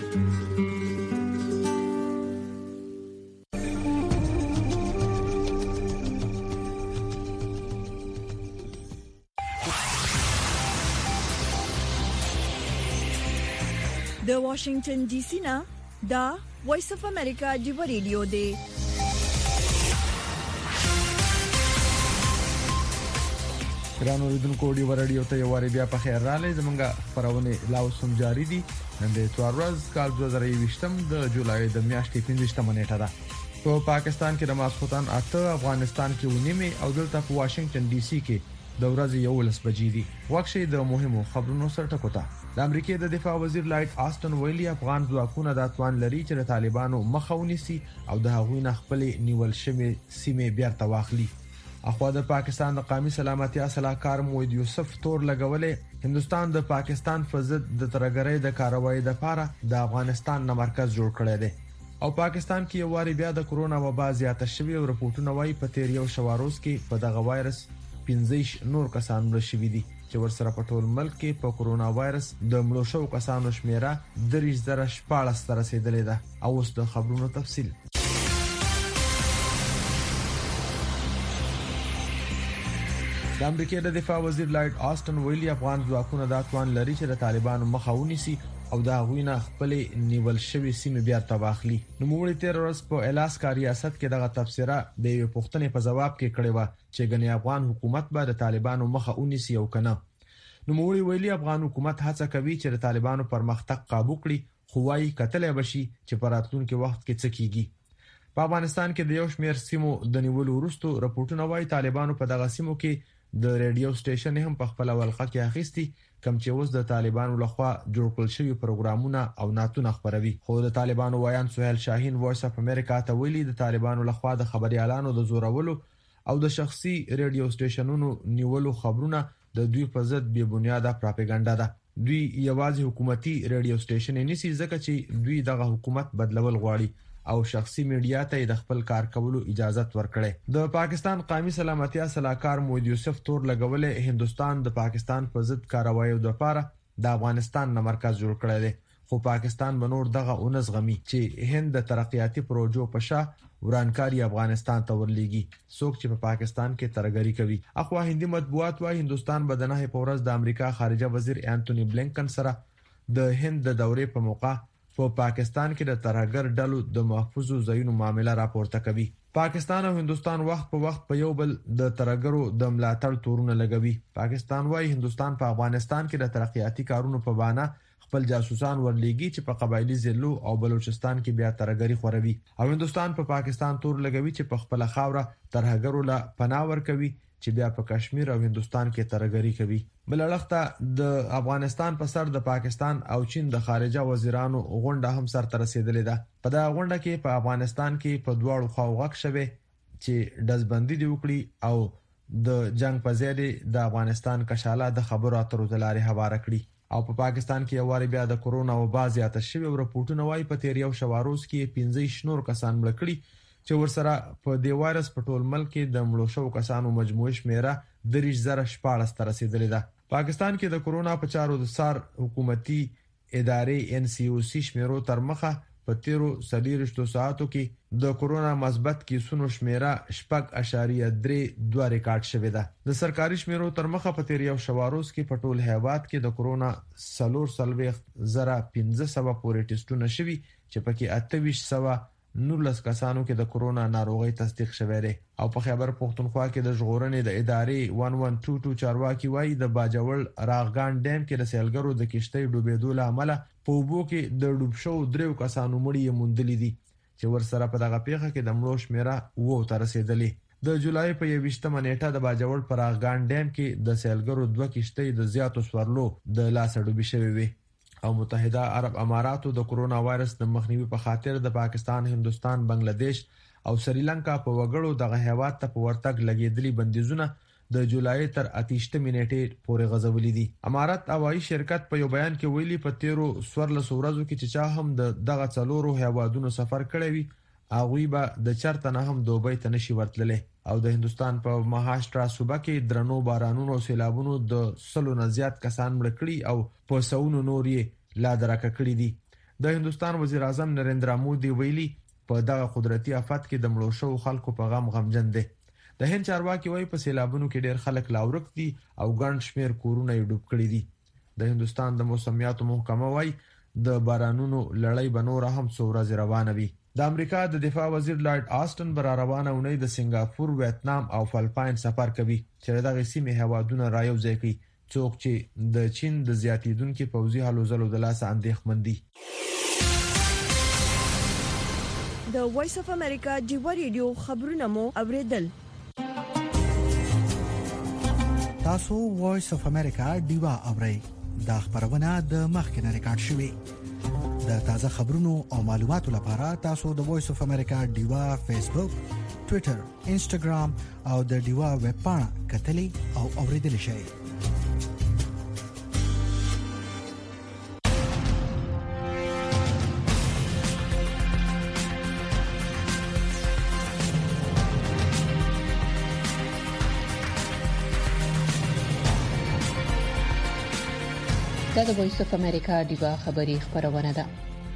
د واشنگټن ډي سي نه دا وایس اف امریکا ډیوا ریډیو دی. ګرانو اوریدونکو ډیوا ریډیو ته یو واری بیا په خیر راغلی. زمونږه خبرونه لا اوس هم جاری دي. نن د اتوار ورځ کال دوه زره یوویشتم د جولای د میاشتې پنځویشتمه نیټه ده. په پاکستان کې د ماسخوتن اته، افغانستان کې ونیمه او دلته په واشنگټن ډي سي کې د ورځې یولس بجې دي. وخت د مهمو خبرونو سره ټکوته. د امریکای د دفاع وزیر لایټ آستن ویلي افغان ځواکونه د توان لري چې د طالبانو مخه ونیسي او د هغوی نه خپل نیول شوی سیمې بیرته واخلي. اخوا د پاکستان د قومي سلامتیا صلاحکار موحد یوسف تور لګولې هندستان د پاکستان فضد د ترګرۍ د کاروایی د لپاره د افغانستان نه مرکز جوړ کړی دی او پاکستان کې یو واری بیا د کرونا وبا زیاته شوې او رپورټونه وايي په تیر یو شواروز کې په دغه وایرس پنځه نور کسان مړ شوي دي چې ورسره په ټول ملک کې په کرونا وایرس د مړو شو کسانو شمیره درې زره شپږ سره رسیدلې ده. او اوس د خبرونو تفصیل. د امریکای د دفاع وزیر لایټ آستن ویلي افغان ځواکونه د توان لري چې د طالبانو مخه ونیسي او د هغوی نه خپل نیول شوی سیمې بیرته واخلي. نو موږ تیر ورځ په الاسکا ریاست کې دغه تفسیره د یو پوښتنې په جواب کې کړې و چې ګنې افغان حکومت به د طالبانو مخه ونیسي او کنه. نو موږ ویلي افغان حکومت هڅه کوي چې د طالبانو پر مختق قابو کړي، خو وايي کتلې بشي چې په راتلونکي وخت کې څه کیږي. په افغانستان کې د یو شمېر سیمو د نیولو وروسته راپورټونه وايي طالبانو په دغه سیمو کې د ریډیو سټیشن هم په خپل ولقه کې اخیستي کم چې اوس د طالبانو لخوا جوړ کړل شوی پروګرامونه او ناتونه خبروي. خو د طالبانو وایان سهیل شاهین وایس اف امریکا ته ویلي د طالبانو لخوا د خبريالانو د زورولو او د شخصي ریډیو سټیشنونو نیولو خبرونه د دوی په ضد بې بنیاده پروپاګاندا ده. دوی یوازې حکومتي ریډیو سټیشن نشي ځکه چې دوی دغه حکومت بدلول غواړي او شخصي میډیا ته د خپل کار کولو اجازه ورکړي. د پاکستان قومي سلامتیا صلاحکار موحد یوسف تور لګولې هندستان د پاکستان په ضد کاروایی د لپاره د افغانستان نه مرکز جوړ کړی دی، خو پاکستان بنور دغه اونز غمی چې هند د ترقیاتي پروژو په شا ورانکاری افغانستان ته ورلېږي څوک چې په پا پاکستان کې ترګری کوي. اخوا هندي مطبوعات وايي هندستان بدنه په ورځ د امریکا خارجه وزیر انټونی بلینکن سره د هند د دورې په موقع په پا پاکستان کې د ترهګر ډلو د محفوظو ځایونو معاملې راپورته کوي. پاکستان او هندستان وخت په وخت په یو بل د ترهګرو د ملاتړ تورونه لګوي. پاکستان وايي هندستان په افغانستان کې د ترقیاتي کارونو په بهانه خپل جاسوسان ورلېږي چې په قبایلی ضلعو او بلوچستان کې بیا ترهګری خوروي او هندستان په پا پاکستان تور لګوي چې په خپل خاوره ترهګرو لا پناه ورکوي چې بیا په کشمیر او هندستان کې ترهګری کوي. بل اړخته د افغانستان په سر د پاکستان او چین د خارجه وزیرانو غونډه هم سر ته رسیدلې ده. په دا غونډه کې په افغانستان کې په دواړو خواو غږ شوه چې دزبندي دی وکړي او د جنگ په ځای د افغانستان کشاله د خبرو اترو د لارې هواره کړي. او په پا پاکستان کې یو واری بیا د کرونا وبا زیاته شوه او رپورټونه وايي په تیر یو شواروز کې پنځه نور کسان مړ کړي چې ورسره په دی وایرس په ټول ملک کې د مړو شو کسانو مجموعي شمیره درې زره شپږ سره رسیدلې ده. پاکستان کې د کرونا په چارو د سار حکومتي ادارې ان سی او سی شمیرو تر مخه په تیرو سلیریشتو ساعتو کې د کرونا مثبت کیسونو شمیره شپږ اشاریه درې دوه ریکارډ شوې ده. د سرکاري شمیرو تر مخه په تیر یو شواروز کې په ټول هیواد کې د کرونا سلور سلويخ زره پنځه سوه پورې ټیسټونه شوي چې پکې اته ویشت سوه نورلس کسانو کې د کرونا ناروغي تصدیق شوی دی. او په خیبر پختونخوا کې د ژغورنې د ادارې یک یک دو دو چارواکي وایي د باجوړ راغګان ډیم کې د سیلګرو د کشتۍ ډوبېدو له امله په اوبو کې د ډوب شو دریو کسانو مړي موندلې دي چې ورسره په دغه پیښه کې د مړو شمیره اوه ته رسیدلې. د جولای په یوویشتمه نیټه د باجوړ په راغګان ډیم کې د سیلګرو دوه کشتۍ د زیاتو سورلو د لاس ډوبې شوې وي. او متحده عرب اماراتو د کرونا وایرس د مخنیوي په خاطر د پاکستان، هندستان، بنگلاديش او سریلانکا په وګړو دغه هیواد ته په ورتګ لګیدلي بندیزونه د جولای تر اتیشته منېټې پورې غځولې دي. امارات هوایي شرکت په یو بیان کې ویلي په تیرو سورلس ورځو کې چې چا هم د دغه څلورو هیوادونو سفر کړی وي هغوی به د چرته نه هم دوبۍ ته نشي ورتللی. او د هندستان په مهاشټرا صوبه کې درنو بارانونو او سیلابونو د سلو نه زیات کسان مړ کړي او په سونو نور یې لا درکه کړي دي. د هندستان وزیر اعظم نریندرا مودي ویلي په دغه قدرتي آفت کې د مړو شوو خلکو په غم غمجن دي. د هند چارواکي وایي په سیلابونو کې ډېر خلک لاورک دي او ګڼ شمیر کورونه یې ډوب کړي دي. د هندستان د موسمیاتو محکمه وایي د بارانونو لړۍ به نور هم څو ورځې روانه وي. د امریکا د دفاع وزیر لارډ آسټن بر روانه اونۍ د سنگاپور، ویتنام او فلپاین سفر کوي چې دغه سیمې هیوادونه رايوځي کوي څوک چې د چین د زیاتیدونکو پوځي هلو ځلو د لاس اندېښمن دي. د وایس اف امریکا ډیو ریډیو خبرونه مو اوریدل. تاسو وایس اف امریکا ډیو اورئ دا خبرونه د مخکنه ریکارډ شوی. د تازه خبرونو او معلوماتو لپاره تاسو د وایس اف امریکا ډیوا فیسبوک، ټوئیټر، انسټاګرام او د ډیوا ویب پاڼه کتلي او اوریدل شئ. دا د وایس اف امریکا ډیوا خبری خبرونه ده.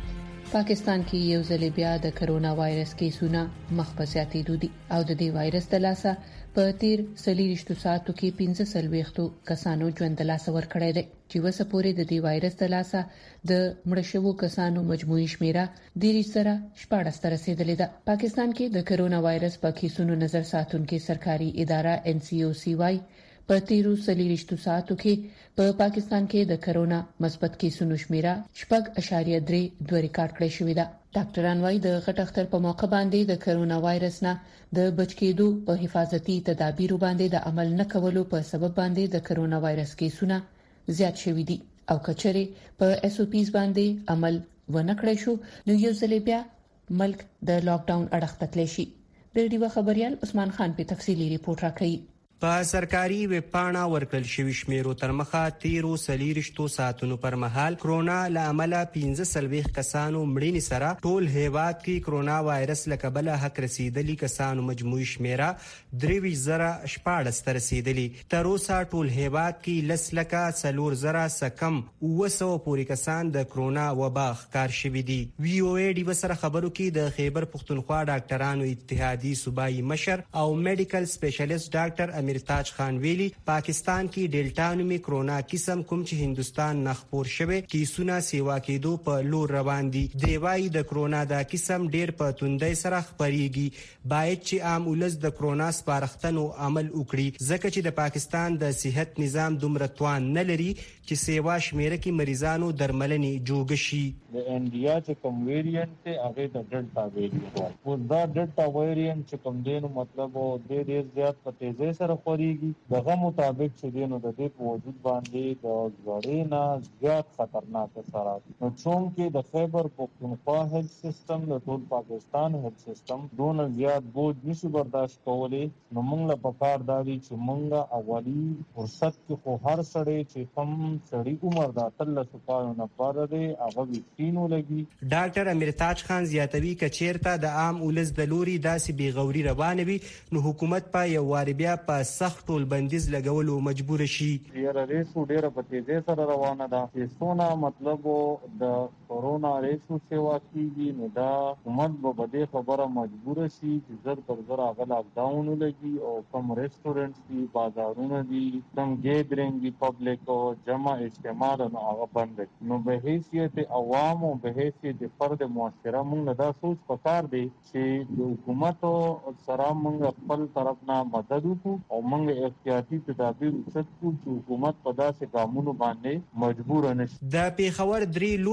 پاکستان کې یو ځل بیا د کرونا وایرس کیسونه مخ په زیاتېدو دي او د دې وایرس د لاسه په تیر سلیریشتو ساعتو کې پنځه سلويختو کسانو ژوند د لاسه ورکړی دی چې وسه پورې د دې وایرس د لاسه د مړ شوو کسانو مجموعي شمیره د ریښ سره شپږ ته رسیدلې ده. پاکستان کې د کرونا وایرس په کیسونو نظر ساتونکو سرکاري اداره ان سی او سی واي په تیرو سلیریشتو ساعتو کې په پا پاکستان کې د کرونا مثبت کیسونو شمیره شپږ اشاریه درې دوه ریکارډ کړی شوې ده. ډاکټران وايي د غټ اختر په موقع باندې د کرونا وایرس نه د بچ کېدو په حفاظتي تدابیرو باندې د عمل نه کولو په سبب باندې د کرونا وایرس کیسونه زیات شوي دي او کچره په اس او پیز باندې عمل ونه کړی شو نو یو ځل بیا ملک د لاک ډاون اړخ تللی شي. د ډیو خبريال عثمان خان په تفصیلی ریپورت راکړي. په سرکاري ویب پاڼه ورکړل شوی شمیرو تر مخه تیرو سلیریشتو ساعتونو پر مهال کرونا لامل پنځه سلويخ کسانو مړینې سره ټول هیواد کې کرونا وایرس لکبله حق رسیدلی کسانو مجموعي شمیره درې زره شپږ ته رسیدلی. تر اوسه ټول هیواد کې لس لکه څلور زره سکم وسو پورې کسان د کرونا وبا ښکار شوي دي. وی او ای ډیو سره خبرو کې د خیبر پختونخوا ډاکټرانو اتحادیې صوبایي مشر او میډیکل سپیشلیست ډاکټر امرتاج خان ویلي پاکستان کې ډیلټا نومي کرونا قسم کوم چې هندستان نه خپور شوی کیسونه سیوا کېدو په لور روان دي. دی وايي د کرونا دا قسم ډیر په توندۍ سره خپريږي. باید چې عام ولس د کرونا سپارښتنو عمل وکړي ځکه چې د پاکستان د صحت نظام دومره توان نه لري چې سیوا شمیره کې مریضانو درملنې جوړ شي. د انډیا چې کوم ویریانت هغه د ډیلټا ویریانت او دا ډیلټا ویریانت چې کوم دینو مطلب او د ډیر زیات په تیزی سره خوريږي. دغه مطابق چې دینو د دې په وجود باندې د غړینا زیات خطرناک اثرات نو چون کې د خیبر پختونخوا هیلث سیستم د ټول پاکستان هیلث سیستم دون زیات بوج نشي برداشت کولی. نو موږ له پکار دادي چې موږ اولی فرصت کې خو هر سړی چې کم سړی عمر د اتل سپایو نه پاره دی هغه وکینو لګي. ډاکټر امرتاج خان زیاتوي کچیرته د عام ولس د لوري داسې بیغوري روانه وي نو حکومت په یو واری بیا په سخت ټول بندیز لګولو مجبور شي. ډیره ریسو ډیره په تیزی سره روانه ده. هیڅونه مطلب د کورونا ریسو سیوا کیږي نو دا حکومت به بده خبره مجبور شي چې زر پر زر هغه لاک ډاون لګي او کوم ریسټورانټ دي، بازارونه دي، کوم ګیدرینګ دي، پبلک او جمع اجتماع نو هغه بند کړي. نو به حیثیت عوام او به حیثیت فرد معاشره موږ دا سوچ پکار دی چې د حکومت سره موږ خپل طرف نه مدد وکړو او موږ احتیاطي تدابیر وکړو چې حکومت په داسې قانونو باندې مجبور نشي. د پیښور درې لویو سرکاري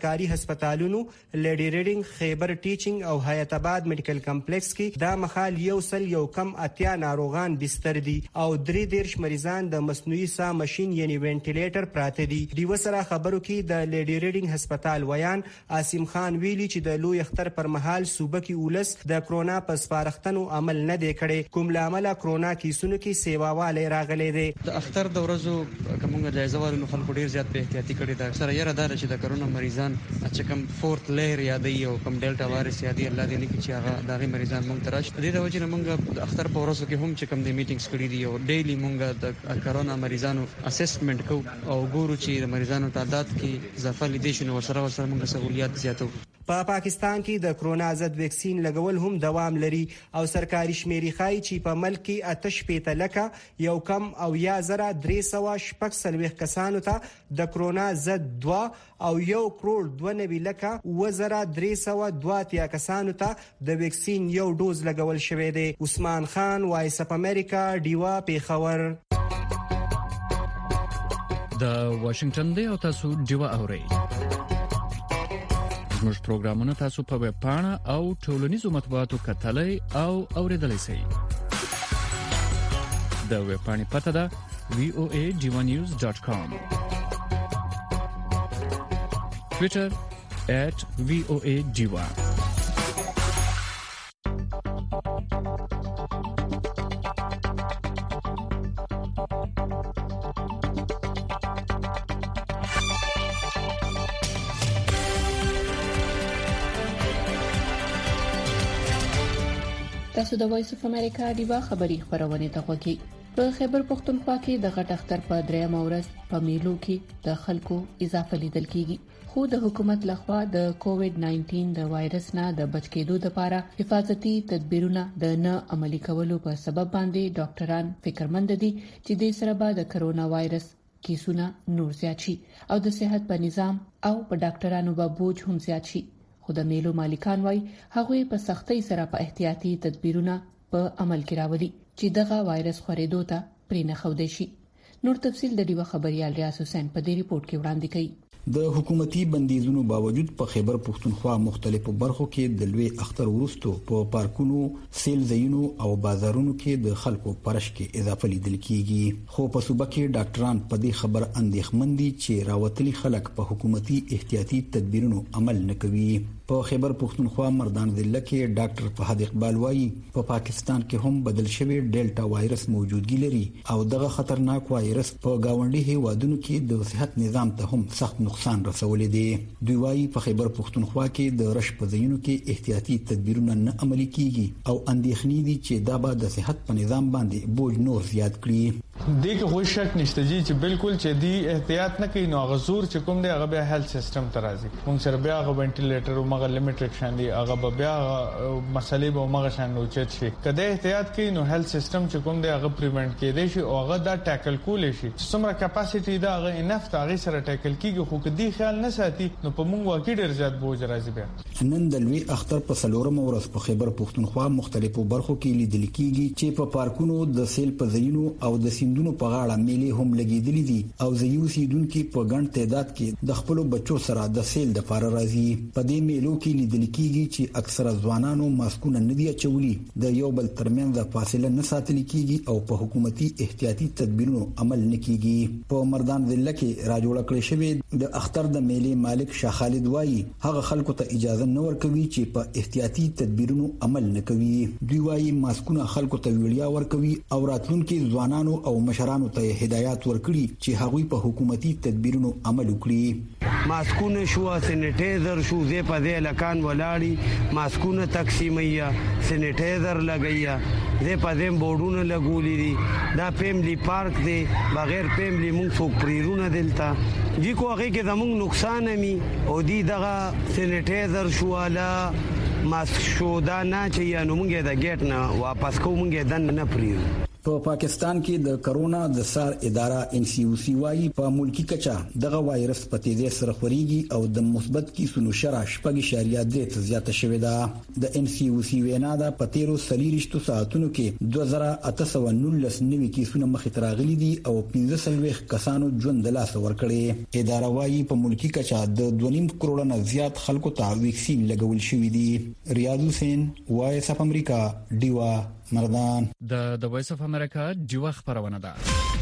سرکاري هسپتالونو لیډي ریډینګ، خیبر ټیچینګ او حیات آباد میډیکل کمپلیکس کې دا مخال یو سل یو کم اتیا ناروغان بستر دي او درې دیرش مریضان د مصنوعي ساه ماشين یعنی وینټیلیټر پراته دي. دیو سره خبرو کې د لیډي ریډینګ هسپتال ویان عاصم خان ویلي چې د لوی اختر پر مهال صوبه کې ولس د کرونا په سپارښتنو عمل نه دی کړی، کوم لامل کرونا کیسونو کې سیواواله راغلي دي. د اختر د ورځو کومه جایزه ورنو خلکو ډیر زیات په احتیاطي کړی دا سره یره دار چې د کرونا مریضان چې کوم فورت لهر یادي او کوم ډیلټا وایرس یادي الله دې نه کې چې هغه دغه مریضان مونږ ترش د دې د وجه نه مونږ د اختر په ورځو کې هم چې کوم د میټینګز کړی دي او ډیلی مونږ د کرونا مریضانو اسسمنت کو او ګورو چې د مریضانو تعداد کې اضافه لیدل شي نو سره سره مونږ سہولیات زیاتو. په پاکستان کې د کرونا ضد ویکسین لګول هم دوام لري او سرکاري شمیرې ښایي چې په ملک کې آتش پیته لکه یو کم او یا زره درې سوه شپږ څلوېښت کسانو ته د کرونا ضد دوه او یو کروڑ دوه نوي لکه اوه زره درې سوه دوه اتیا کسانو ته د ویکسین یو ډوز لګول شوی دی. عثمان خان، وایس اف امریکا، ډیوا، پیښور. د واشنگټن دی او تاسو ډیوا اورئ. زموږ پروګرامونه تاسو په ویب پاڼه او ټولنیزو مطبوعاتو کتلای او اوریدلای شئ. د ویب پاڼې پته ده وی او ای ډیوا نیوز ډاټ کام. ټویټر ایٹ وی او ای ډیوا. تاسو د وایس اف امریکا دیوا خبری خبرونه ته غوږی. په خیبر پختونخوا کې د غټ اختر په درېم ورځ په میلو کې د خلکو اضافه لیدل کیږي، خو د حکومت لخوا د کووډ ناینټین د وایرس نه د بچ کېدو لپاره حفاظتي تدبیرونه د نه عملي کولو په سبب باندې ډاکټران فکرمند دي چې د سره به د کرونا وایرس کیسونه نور زیات شي او د صحت په نظام او په ډاکټرانو به بوج هم زیات شي. خو د میلو مالکان وای هغه په سختۍ سره په احتیاطي تدبیرونه په عمل کې راولي چې دغه وایرس خورېدو ته پرې نه خوده شي. نور تفصیل د دیو خبريال ریاض حسین په دې ریپورت کې وړاندې کړي. د حکومتي بندیزونو باوجود په خیبر پختونخوا مختلفو برخو کې د لوی اختر وروسته په پارکونو، سیل ځایونو او بازارونو کې د خلکو پرش کې اضافه لیدل کیږي، خو په صوبه کې ډاکټران په دې خبر اندېښمن دي چې راوتلي خلک په حکومتي احتیاطي تدبیرونو عمل نه کوي. په خیبر پختونخوا مردان ضلع کې ډاکټر فهد اقبال وایي په پا پاکستان کې هم بدل شوی ډیلټا وایرس موجودګي لري او دغه خطرناک وایرس په گاونډي هیوادونو کې د صحت نظام ته هم سخت نقصان رسولې دي. دوی وایي په خیبر پختونخوا کې د رش په ځایونو کې احتیاطي تدبیرونه نه عملي کیږي او اندېښنې دي چې دا به د صحت په نظام باندې بوج نور زیات کړي. دې کې خو شک نشته چې بالکل چې دی احتیاط نه کوي نو غزور چې کوم دی هغه بیا هیلث سیستم ته راځي. موږ سره بیا هغه وینټیلیټر او مغه لیمیټډ شان دی هغه بیا مسلې به مغه شان نو چت شي. کله احتیاط کوي نو هیلث سیستم چې کوم دی هغه پریونټ کېدای شي او هغه دا ټیکل کول شي. څومره کیپاسټي دا هغه انف ته هغه سره ټیکل کیږي خو کدي خیال نه ساتي نو په موږ واقع ډیر زیات بوج راځي. بیا نن د لوی اختر په سلورم ورځ په خیبر پختونخوا مختلفو برخو کې لیدل کیږي چې په پارکونو، د سیل په ځایونو او د سیندونو په غاړه میلې هم لګیدلې دي او زیو سیدونکو په ګڼ تعداد کې د خپل بچو سره د سیل د فار راځي. په دې میلو کې لیدل کیږي چې اکثره ځوانانو ماسکونه نه دی اچولي، د یو بل ترمنځ فاصله نه ساتل کیږي او په حکومتي احتیاطي تدبیرونو عمل نه کیږي. په مردان ضلع کې راجوړ کړی شوی د اختر د میلې مالک شاه خالد وایي هغه خلکو ته اجازه نه ورکوي چې په احتیاطي تدبیرونو عمل نه کوي. دوی وایي ماسکونه خلکو ته ویړیا ورکوي او راتلونکي ځوانانو او مشرانو ته هدایت ورکړي چې هغوی په حکومتي تدبیرونو عمل وکړي. ماسکونه شو، سینیټایزر شو، زه په دې لکان ولاړی ماسکونه تقسیمیا، سینیټایزر لګیا، زه په دې بورډونه لګولې دي. دا فیملی پارک دی، بغیر فیملی مونږ څوک پریرونه دلته جی کو هغه کې زموږ نقصان می او دی دغه سینیټایزر شو والا ماسک شو دا نه چې یا نو مونږه د ګیټ نه واپس کوو مونږه دن نه پریرو. په پاکستان کې د کرونا د سار اداره ان سی او سی وايي په ملکی کچا دغه وایرس په تیزی سره خوريږي او د مثبت کیسونو شرح شپږ اشاریه درې ته زیاته شوې ده. د ان سی او سی وینا ده په تیرو سلیریشتو ساعتونو کې دوه زره اته سوه نولس نوي کیسونه مخې ته راغلي دي او پنځه څلوېښت کسانو ژوند د لاسه ورکړي. اداره وايي په ملکی کچا د دوه نیم کروڑ نه زیات خلکو ته ویکسین لګول شوی دي. ریاض حسین وایس اف امریکا دیوا مردان. د د وایس اف امریکا دیوا خبرونه ده.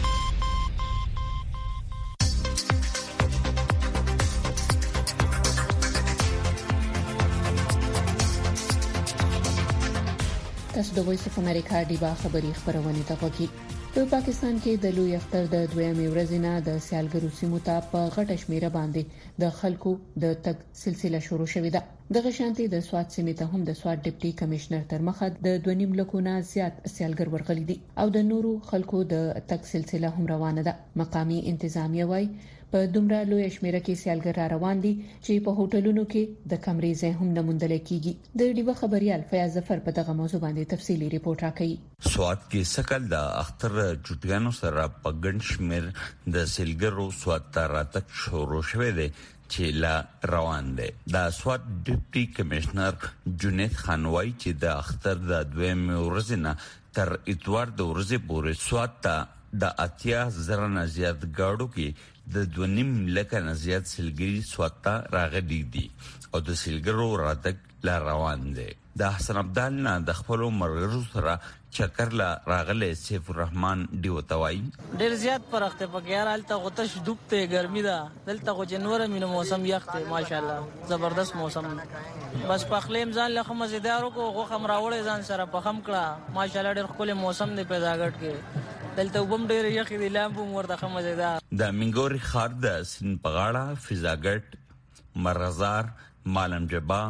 تاسو د وایس اف امریکا دیوا خبری خبرونه ته وګورئ. په پاکستان کې د لوی اختر د دویمې ورځې نه د سیالګرو سیمو ته په غټه شمیره باندې د خلکو د تګ سلسله شروع شوې ده. دغه شانتي د سواد سیمې ته هم د سواد ډیپټي کمشنر تر مخه د دوه لکو نه زیات سیالګر ورغلي دي او د نورو خلکو د تګ سلسله هم روانه ده. مقامي انتظامیه وايي په دومره لوی شمیره کې سیالګر را روان دي چې په هوټلونو کې د کمرې ځای هم نه موندل کیږي. د ډیوه خبريال فیاض ظفر په دغه موضوع باندې تفصیلی ریپورت راکړي. سواد کې سکل د اختر چټیانو سره په ګڼ شمیر د سیلګرو سواد ته راتګ شروع شوه دي چې لا روان دي. د سواد ډیپټي کمشنر جنید خان وايي چې د اختر د دویمې ورځې نه تر اتوار د ورځې پورې سواد ته د اتیا زره نه زیات گاډو کې د دونیم لکه نه زیات سیلګری سواد ته راغلي دي او د سیلګرو راتګ لا روان دي. د حسن عبدال نه د خپل مرغرو سره چکر لا راغله سیف الرحمن دیوتوای ډیر زیات پرخته پکې حالت غوتش دوبته ګرمي ده دلته خو جنور مینه موسم یخته ماشاءالله زبردست موسم بس په خلیم ځان له مزیدارو کو غو خم راوړې ځان سره په خم کړه ماشاءالله ډیر خپل موسم دی پیداګټ کې دلته وبم ډیر یخ دی لامبو ورته مزیدار د منګوري خار د سین پغاړه فضاګټ مرغزار مالم جبا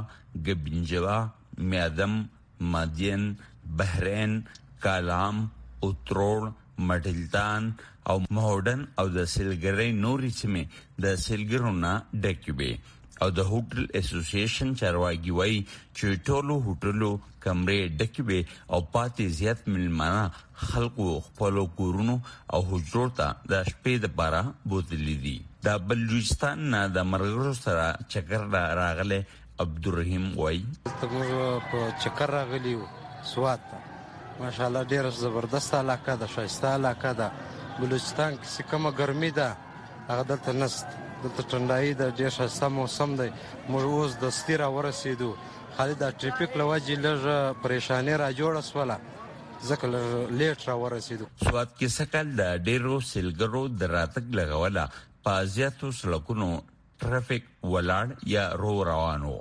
ګبنجوا میادم مادین بحرین کالام اتروړ مټلتان او مهودن او د سیلګری نورې سیمې د سیلګرو نه ډکوي او د هوټل اسوسییشن چارواکي وایي چې ټولو هوټلو کمرې ډکوي او پاتې زیات ملمانه خلکو خپل کورونو او حجرو ته د شپې د بارا بوتلې دي. د بلوچستان نه د مرغرو سره چکر راغله عبدالرحیم وای موږ په چکر راغلیو سواد ماشاءالله ډیر زبردست علاقه ده شایسته علاقه ده. بلوچستان کې کومه ګرمي ده هغه دلته نست دلته ټنډای ده ډیر شایسته موسم دی. موږ اوس د ستیرا ورسېدو خالي د ټریفیک لوجې لږ پریشانی را جوړه سواله ځکه لیټ را ورسېدو. سواد کې سکل د ډیرو سیلګرو د راتګ لغوله په زیاتو سړکونو ټرافیک ولاړ یا رو روانو.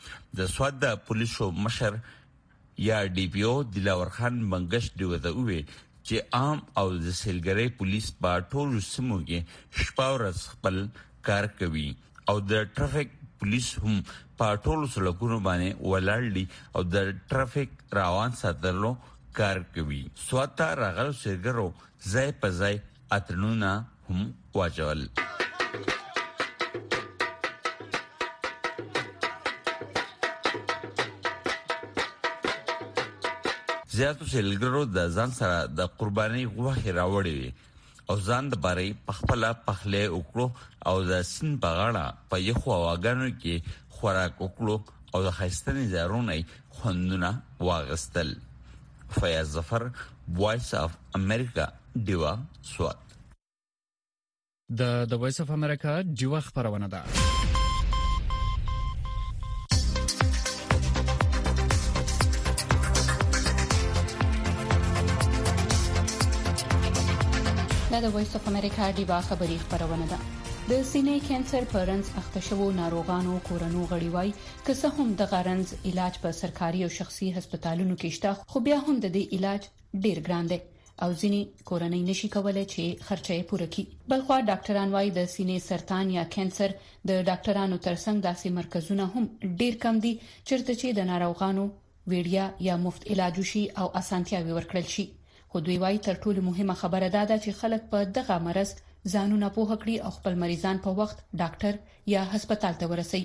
د سواد د پولیسو مشر یا ډي پی او دلاور خان منګش دیوته وی چې عام او د سیلګری پولیس په ټولو سیمو کې شپه ورځ خپل کار کوي او د ټرافیک پولیس هم په ټولو سړکونو باندې ولاړ دي او د ټرافیک روان ساتلو کار کوي. سواد ته راغلو سیلګرو ځای په ځای اترنونه هم واچول. زیاتو سیلګرو د ځان سره د قرباني غوښه راوړې او ځان د باري پخپله پخلې وکړو او د سین په غاړه په یخو هواګانو کې خوراک وکړو او د ښایسته نظارونه خوندونه واغستل. فیاض ظفر وایس اف امریکا دیوا سواد. د د وایس اف امریکا دیوا خبرونه ده. دا د وایس اف امریکا دیوا خبری خبرونه ده. د سینې کانسر پرنس اخته شوو ناروغانو کورونو غړي وای که څه هم د غرنز علاج په سرکاري او شخصي هسپتالونو کې شته خو بیا هم د دې علاج ډیر ګران دی او ځینې کورنۍ نشي کولای چې خرچه یې پوره کړي. بلخوا ډاکټران وای د سینې سرطان یا کانسر د ډاکټرانو ترڅنګ داسې مرکزونه هم ډیر کم دي چیرته چې د ناروغانو ویډیا یا مفت علاج شي او اسانتیاوي ورکړل شي. خو دوی وايي تر ټولو مهمه خبره ده چې خلک په دغه مرز ځانونه پوه کړي او خپل مریضان په وخت ډاکټر یا هسپتال ته ورسي.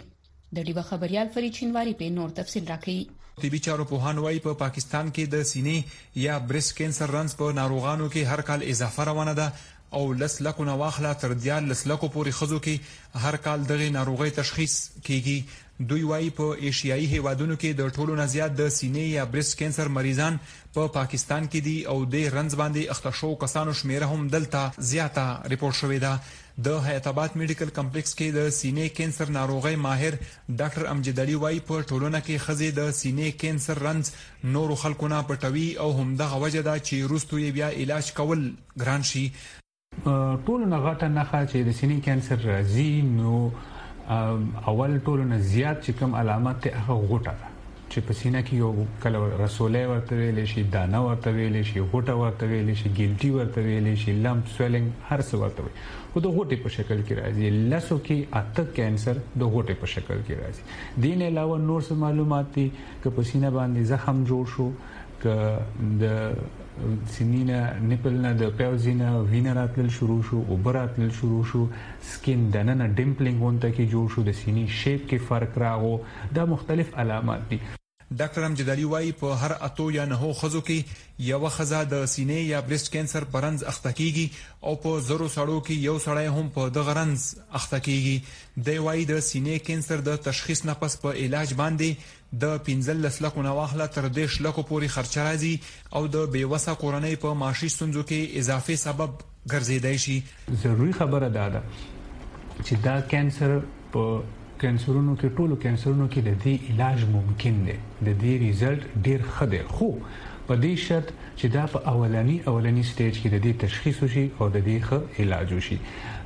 د ډیوه خبريال فرید شینواری په نور تفصیل راکړي. طبي چارو پوهان وايي په پاکستان کې د سینې یا بریسټ کینسر رنز په ناروغانو کې هر کال اضافه روانه ده او لس لکو نه واخله تر دیال لس لکو پورې خزو کې هر کال دغه ناروغي تشخیص کیږي. دوی وايي په ایشیایي هیوادونو کې د ټولو نه زیات د سینې یا بریسټ کینسر مریضان په پا پاکستان کې دي او د رنز باندې اخته شو کسانو شمیره هم دلته زیاته ریپورت شوې ده. د حیات آباد میډیکل کمپلیکس کې د سینې کینسر ناروغي ماهر ډاکټر امجد علي وايي په ټولنه کې خزې د سینې کینسر رنز نورو خلکو نه پټوي او هم دغه وجه ده چې روستو یې بیا علاج کول ګران شي. ټولو نه غټه نښه چې د سینې کینسر راځي نو اول ټولو نه زیات چې کوم علامات ته هغه غوټه ده چې په سینه کې یو کله رسولې ورته ویل شي، دانه ورته ویل شي، غوټه ورته ویل شي، ګیلټي ورته ویل شي، لمپ سویلینګ هر څه ورته وي. خو د غوټې په شکل کې راځي. لاسو کې اته کینسر د غوټې په شکل کې راځي. دین علاوه نور څه معلومات دي چې په سینه باندې زخم جوړ شو، ک د سینینا نیپلنا د پیوزینا وینراتل شروع شو، اوبراتل شروع شو، سکین دننه ډیمپلینګ وونته کې جوړ شو، د سینې شیپ کې فرق راغو. دا مختلف علامات دي. ډاکټر امجد علي وايي په هر اتو یا نهو خزو کې یو خزه د سینې یا بریسټ کینسر پرنز اخته کیږي او په زرو سړو کې یو سړی هم په دغه رنز اخته کیږي. د وايي د سینې کینسر د تشخیص نه پس په علاج باندې د پنځلس لکو نه واخله تر دیش لکو پورې خرچ راځي او د بیوسه کورنۍ په معاشي ستونزو کې اضافي سبب ګرځیدای شي. ضروری خبره ده چې دا کینسر په کینسرونو کې ټولو کینسرونو کې د دې علاج ممکن دی، د دې ریزلټ ډیر ښه دی، خو په دې شرط چې دا په اولنی اولنی سټیج کې د دې تشخیص وشي او د دې ښه علاج وشي.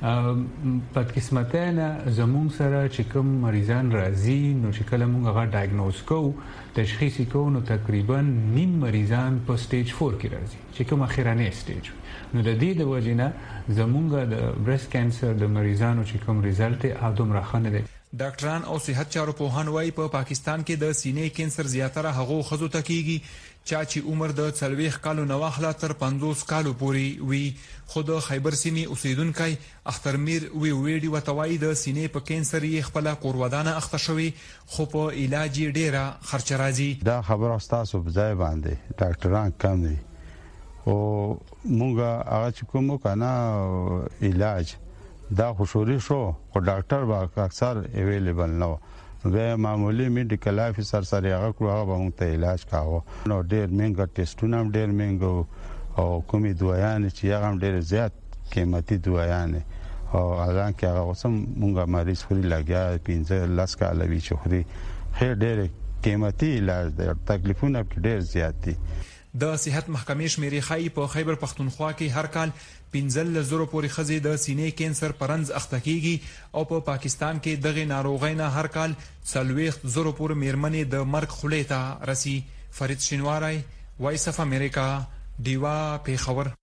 بدقسمتانه زموږ سره چې کوم مریضان راځي نو چې کله موږ هغه ډایګنوز کوو تشخیص کوو نو تقریبا نیم مریضان په سټیج فور کې راځي چې کوم اخیرانه سټیج. نو د دې د وجنه زموږ د بریسټ کینسر د مریضانو چې کوم ریزلټ او دومره ښه نه دی. ډاکټران او صحت چارو پوهان وايي په پا پاکستان کې د سینې کینسر زیاتره هغو خزو ته کیږي چا چې عمر د څلويخ کالو نه واخله تر پنځوس کالو پورې وي. خو د خیبر سیمې اوسیدونکو اخترمیر وی ویډي وتوای د سینې په کینسر یې خپل قربانانه اخته شوی خو په علاج ډیره خرچ راځي. دا خبر استاسو په ځای باندې ډاکټران کم دي او موږ هغه چې کوم کنه علاج دا خوشوري شو خو ډاکټر با اکثر اویلیبل نو به معمولی میډیکل افیسر سره هغه کړو هغه به موږ ته علاج کاوه. نو ډېر مهنګ ټیسټونه هم ډېر مهنګ او کومې دوايان چې هغه هم ډېر زیات قیمتي دوايان او الان کې هغه اوسم موږ مریض خوري لګیا پنځه لاس کاله وی چخري خیر ډېر قیمتي علاج دی، تکلیفونه ډېر زیات دي. د صحت محکمې شمیرې خای په خیبر پختونخوا کې هر کال پنځل زرو پورې خزې د سینې کینسر پرنز اخته کیږي او په پاکستان کې دغه ناروغۍ نه هر کال څلويخ زرو پورې میرمنې د مرګ خولې ته رسی. فرید شینواری، وایس اف امریکا، دیوا پیښور.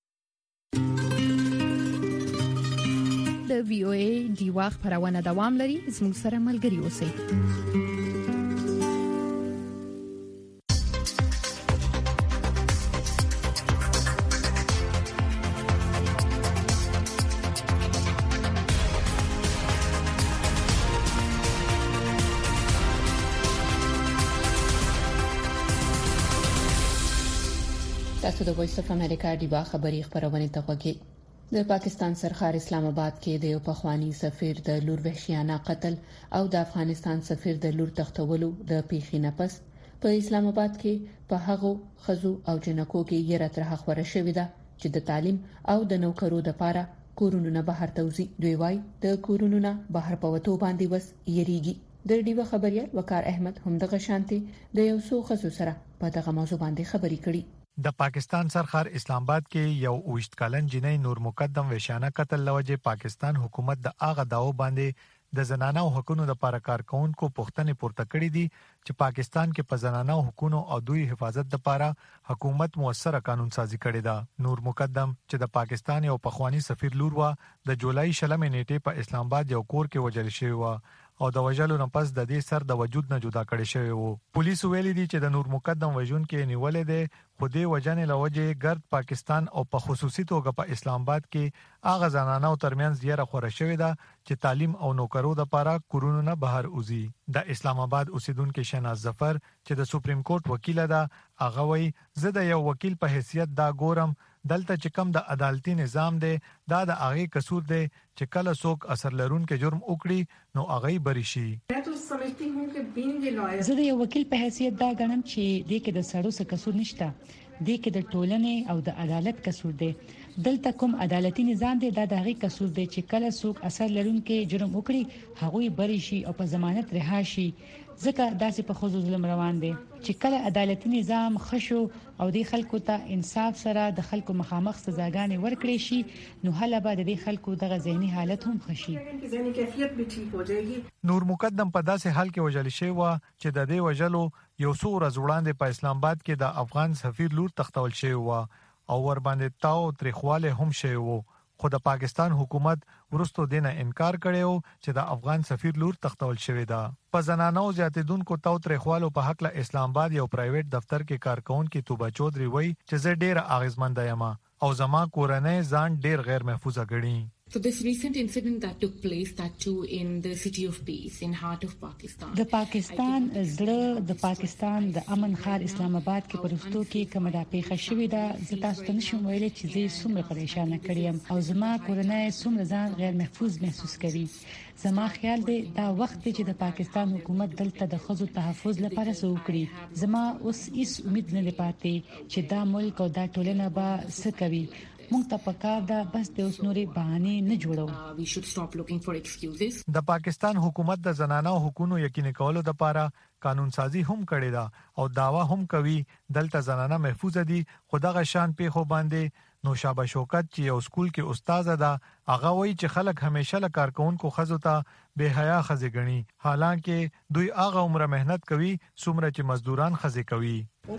د وی او ای دیوا خبرونه دوام لري. زموږ سره ملګري اوسئ. تاسو د وایس اف امریکا دیوا خبري خبرونه ته وګورئ. د پاکستان سرخار اسلام آباد کې د یو پخوانی سفیر د لور وحشیانه قتل او د افغانستان سفیر د لور تختولو د پیښې نه پس په اسلام آباد کې په هغو خزو او جنکو کې یره تر خبره شوې ده چې د تعلیم او د نوکرو د لپاره کورونو نه بهر توزیع. دوی وايي د کورونو نه بهر پوتو باندې وس یریږي. د ډیوه خبريال وقار احمد هم دغه شانتي د یو څو خزو سره په دغه موضوع باندې خبري کړي. د پاکستان سرخار اسلام آباد کې یو اوشت کلن جنۍ نور مقدم وحشیانه قتل لوجه پاکستان حکومت د اغه داو باندې د زنانو حقوقو د لپاره کارکونکو پښتنې پورته کړې دي چې پاکستان کې په زنانو حقوقو او دوی حفاظت لپاره حکومت موثره قانون سازي کړې ده. نور مقدم چې د پاکستان یو پخوانی سفیر لور و د جولای شلمې نیټه په اسلام آباد یو کور کې وژل شوی و او د وژلو نه پس د دې سر د وجود نه جدا کړی شوی وو. پولیس ویلي دي چې د نور مقدم وژون کې نیولې ده، خو دې وجنې لوجه ګرد پاکستان او په خصوصي توګه په اسلام آباد کې اغه زنانو ترمنځ یې راخوره شوې ده چې تعلیم او نوکرو د لپاره کورونو نه بهر اوزي. د اسلام آباد اوسیدونکو شهناز ظفر چې د سپریم کورټ وکیل ده، هغه وایي زه د یو وکیل په حیثیت دا ګورم دلته چې کوم د عدالتي نظام دی دا د هغه قصور دی چې کله څوک اثر لرونکو جرم وکړي نو هغه بری شي. زه د یو وکیل په حیثیت دا غنم چې د کې د سړو څخه قصور نشته، د کې د ټولنې او د عدالت قصور دی. دلته کوم عدالتي نظام دی دا د هغه قصور دی چې کله څوک اثر لرونکو جرم وکړي هغه بری شي او په ضمانت رها شي. ځکه داسې په خصوص ظلم روان دي چې کله عدالتي نظام خشو او د خلکو ته انصاف سره د خلکو مخامخ سزاګانې ورکړي شي نو هله به د خلکو دغه ذهني حالت هم خشي. نور مقدم په داسې حال کې وجل شوی و چې د دې وجلو یو څو ورځې وړاندې په اسلام آباد کې د افغان سفیر لور تختول شوی و او ور باندې تاو تریخواله هم شوی و، خو د پاکستان حکومت ورستو دینه انکار کړو چې د افغان سفیر لور تختول شوی ده. په زنانو زیاتیدونکو تو تریخوالو په حق له اسلام آباد یو پرایویټ دفتر کې کارکون کې توبه چودري وای چې زه ډیر اغیزمند یم او زما کورنۍ ځان ډیر غیر محفوظ غړي. So this recent incident that took place, that too in the city of peace, in heart of Pakistan. د پاکستان زړه د پاکستان د امن ښار اسلام آباد کې پرستو کې کومه د پیښه شوې ده، زه تاسو ته نشم ویلای چې زه څومره پریشان کړم او زما کورنۍ څومره ځان غیر محفوظ محسوس کوي. زما خیال دی دا وخت چې د پاکستان حکومت دلته د خزو تحفظ لپاره څه وکړي. زما اوس هیڅ امید نه پاتې چې دا ملک او دا ټولنه به څه کوي. مونږ ته پکار ده بس د اوس نوري بهانه نه جوړو. We should stop looking for excuses. د پاکستان حکومت د زنانو حقوقو یقیني کولو لپاره قانون سازي هم کړې ده او داوا هم کوي دلته زنانه محفوظ دي. خدغه شان په خو باندې نوشابه شوکت چې یو سکول کې استاد ده هغه وایي چې خلک همیشه له کارکونکو خزو ته بے حیا خزي غني، حالانکه دوی هغه عمره مهنت کوي څومره چې مزدوران خزي کوي.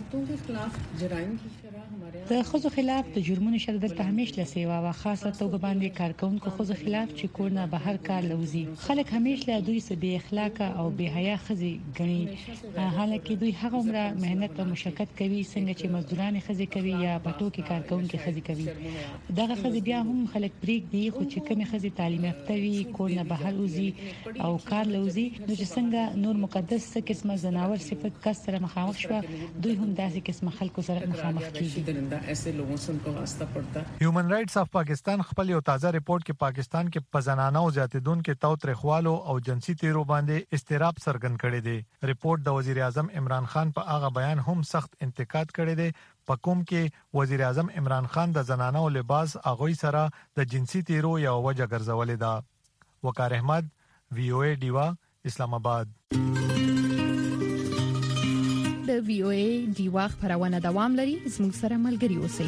د خزو خلاف د جرمونو شر دلته همیشه لسیوا وا خاصه توګه باندې کارکونکو خزو خلاف چې کور نه بهر کار لوزي. خلک همیشه دوی سه بے اخلاق او بے حیا خزي غني، حالانکه دوی هغه عمره مهنت او مشقت کوي څنګه چې مزدوران خزي کوي یا پټو کې کارکونکو خزي کوي. دغه خزي بیا هم خلک بریک دی خو چې کومه خزي تعلیم یافته وي کور نه بهر وزي او کار لوزي نو چې څنګه نور مقدس څه قسمه زناور صفت کس سره مخامخ شو دوی هم داسې قسمه خلکو سره مخامخ کیږي. هیومن رائټس اف پاکستان خپل یو تازه ریپورت کې پاکستان کې په زنانو زیاتیدونکو تو ترخوالو او جنسي تیرو باندې استراب څرګند کړي دي. ریپورت د وزیر اعظم عمران خان په هغه بیان هم سخت انتقاد کړي دي په کوم کې وزیر اعظم عمران خان د زنانو لباس اغوي سره د جنسي تیرو یو وجه ګرځولې ده. وقار احمد، وی او ای ډیوا، اسلام آباد. د وی او ای ډیوا خبرونه دوام لري، زموږ سره ملګري اوسئ.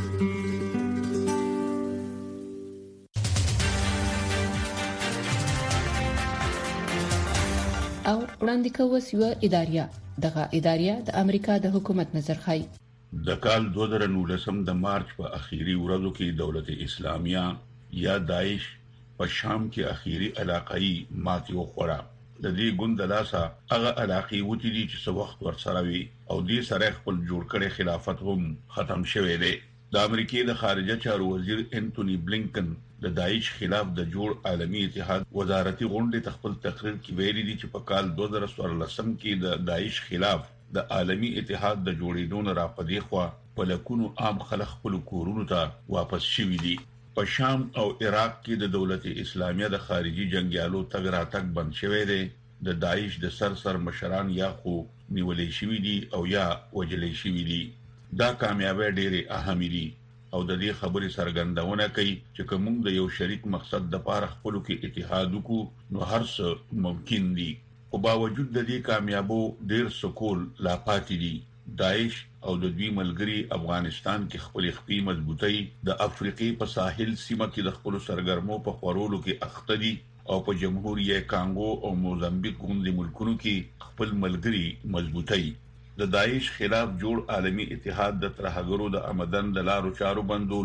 او وړاندې کوي یو اداریه دغه اداریه د امریکا د حکومت نظر خای. د کال دوه زره نولسم د مارچ په اخیری ورځو کې دولت اسلامیه یا داعش په شام کې اخیری علاقائی ماتي وخوړه. د دې ګوند لاسه هغه علاقې وتی دي چې څو وخت ورسره وي او دې سره خپل جوړ کړي خلافت هم ختم شوه دی. د امریکای د خارجه چارو وزیر انټونی بلینکن د داعش خلاف د جوړ عالمی اتحاد وزارتي غونډې تخپل تقریر کې ویلي دي چې په کال دوه زره څوارلسم کې د داعش خلاف د عالمی اتحاد د جوړېدو را پدې خو په لکونو عام خلک خپل کورونو ته واپس شوي دي. په شام او عراق کې د دولت اسلامیه د خارجي جنگیالو تګ راتګ بند شوی دی. د داعش د سر سر مشران یا خو نیولې شوی دي او یا وجلې شوی دي. دا کامیابی ډېرې اهمې دي او د دې خبرې سرګندونه کوي چې کوم د یو شریک مقصد د پاره خپل کې اتحاد وکړو نو هر څه ممکن دي. او باوجود د دې کامیابو ډېر سکول لا پاتې دي. داعش او د دوی ملګری افغانستان کې خپل خپې مضبوطی د افریقای په ساحل سیمه کې د خپل سرګرمو په خورولو کې اخته دي او په جمهوریت کانګو او موزمبیک غوندي ملکونو کې خپل ملګری مضبوطی. د داعش خلاف جوړ عالمی اتحاد د ترهګرو د آمدن د لارو چارو بندولو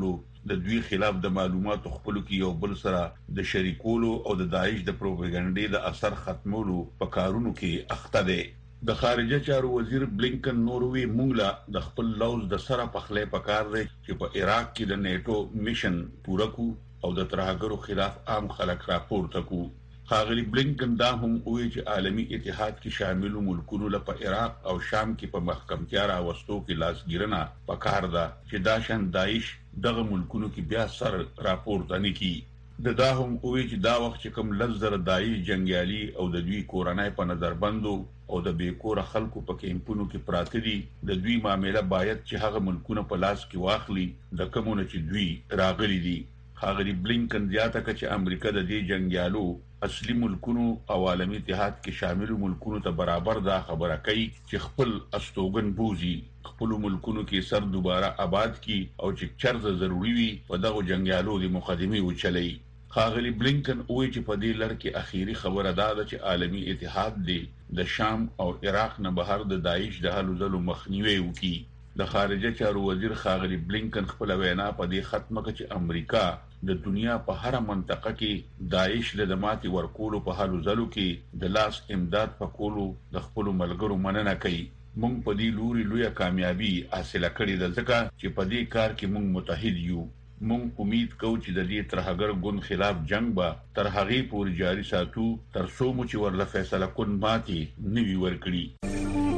د دوی خلاف د معلوماتو خپل کې یو بل سره د شریکولو او د داعش د پروپاګاندا د اثر ختمولو په کارونو کې اخته دي. د خارجه چارو وزیر بلینکن نوروي مونږ د خپل لوز د سره پخلې پکار دی چې په عراق کې د نیټو میشن پوره کو او د ترهګرو خلاف عام خلک راپورته کو. خاغلی بلینکن دا هم وی چې عالمی اتحاد کې شامل ملکونو لپاره عراق او شام کې په محکمتیا راوستو کې لاسګیرنه پکار ده چې دا شان داعش دغه ملکونو کې بیا سر راپورته نه کی. د دا هم وی چې دا وخت چې کوم لزر داعش جنگیالي او د دوی کورنۍ په نظر بندو او د بیکور خلکو په کیمپونو کې پراته دي د دوی معاملې باید چې هغه ملکونه په لاس کې واخلي د کومونه چې دوی راغلي دي. خاغلی بلینکن زیاته کړه چې امریکا د دې جنگیالو اصلي ملکونو او عالمي اتحاد کې شامل ملکونو ته برابر دا خبره کوي چې خپل استوګن بوزي خپل ملکونو کې سر دوباره آباد کی او چې چرز ضروری وي په دغه جنگیالو د مقدمه وچلي. خاغلی بلینکن وایي چې په دې لړ کې اخیری خبره ده چې عالمي اتحاد دی د شام او عراق نه بهر د داعش د هلو ځلو مخنیوي وکړي. د خارجه چارو وزیر خاغلی بلینکن خپل وینا په دې ختمه کړه چې امریکا د دنیا په هر منطقه کې داعش له دماتي ورکولو په حالو ځلو کې د لاس امداد په کولو د خپل ملګرو مننه کوي. مونږ په دې لوري لویه کامیابی حاصله کړې ده ځکه چې په دې کار کې مونږ متحد یو. مونږ امید کوو چې د دې ترهګر ګوند خلاف جنگ به تر هغې پورې جاري ساتو تر څو مو چې ورله فیصله کون ماتي نوي ورکړي.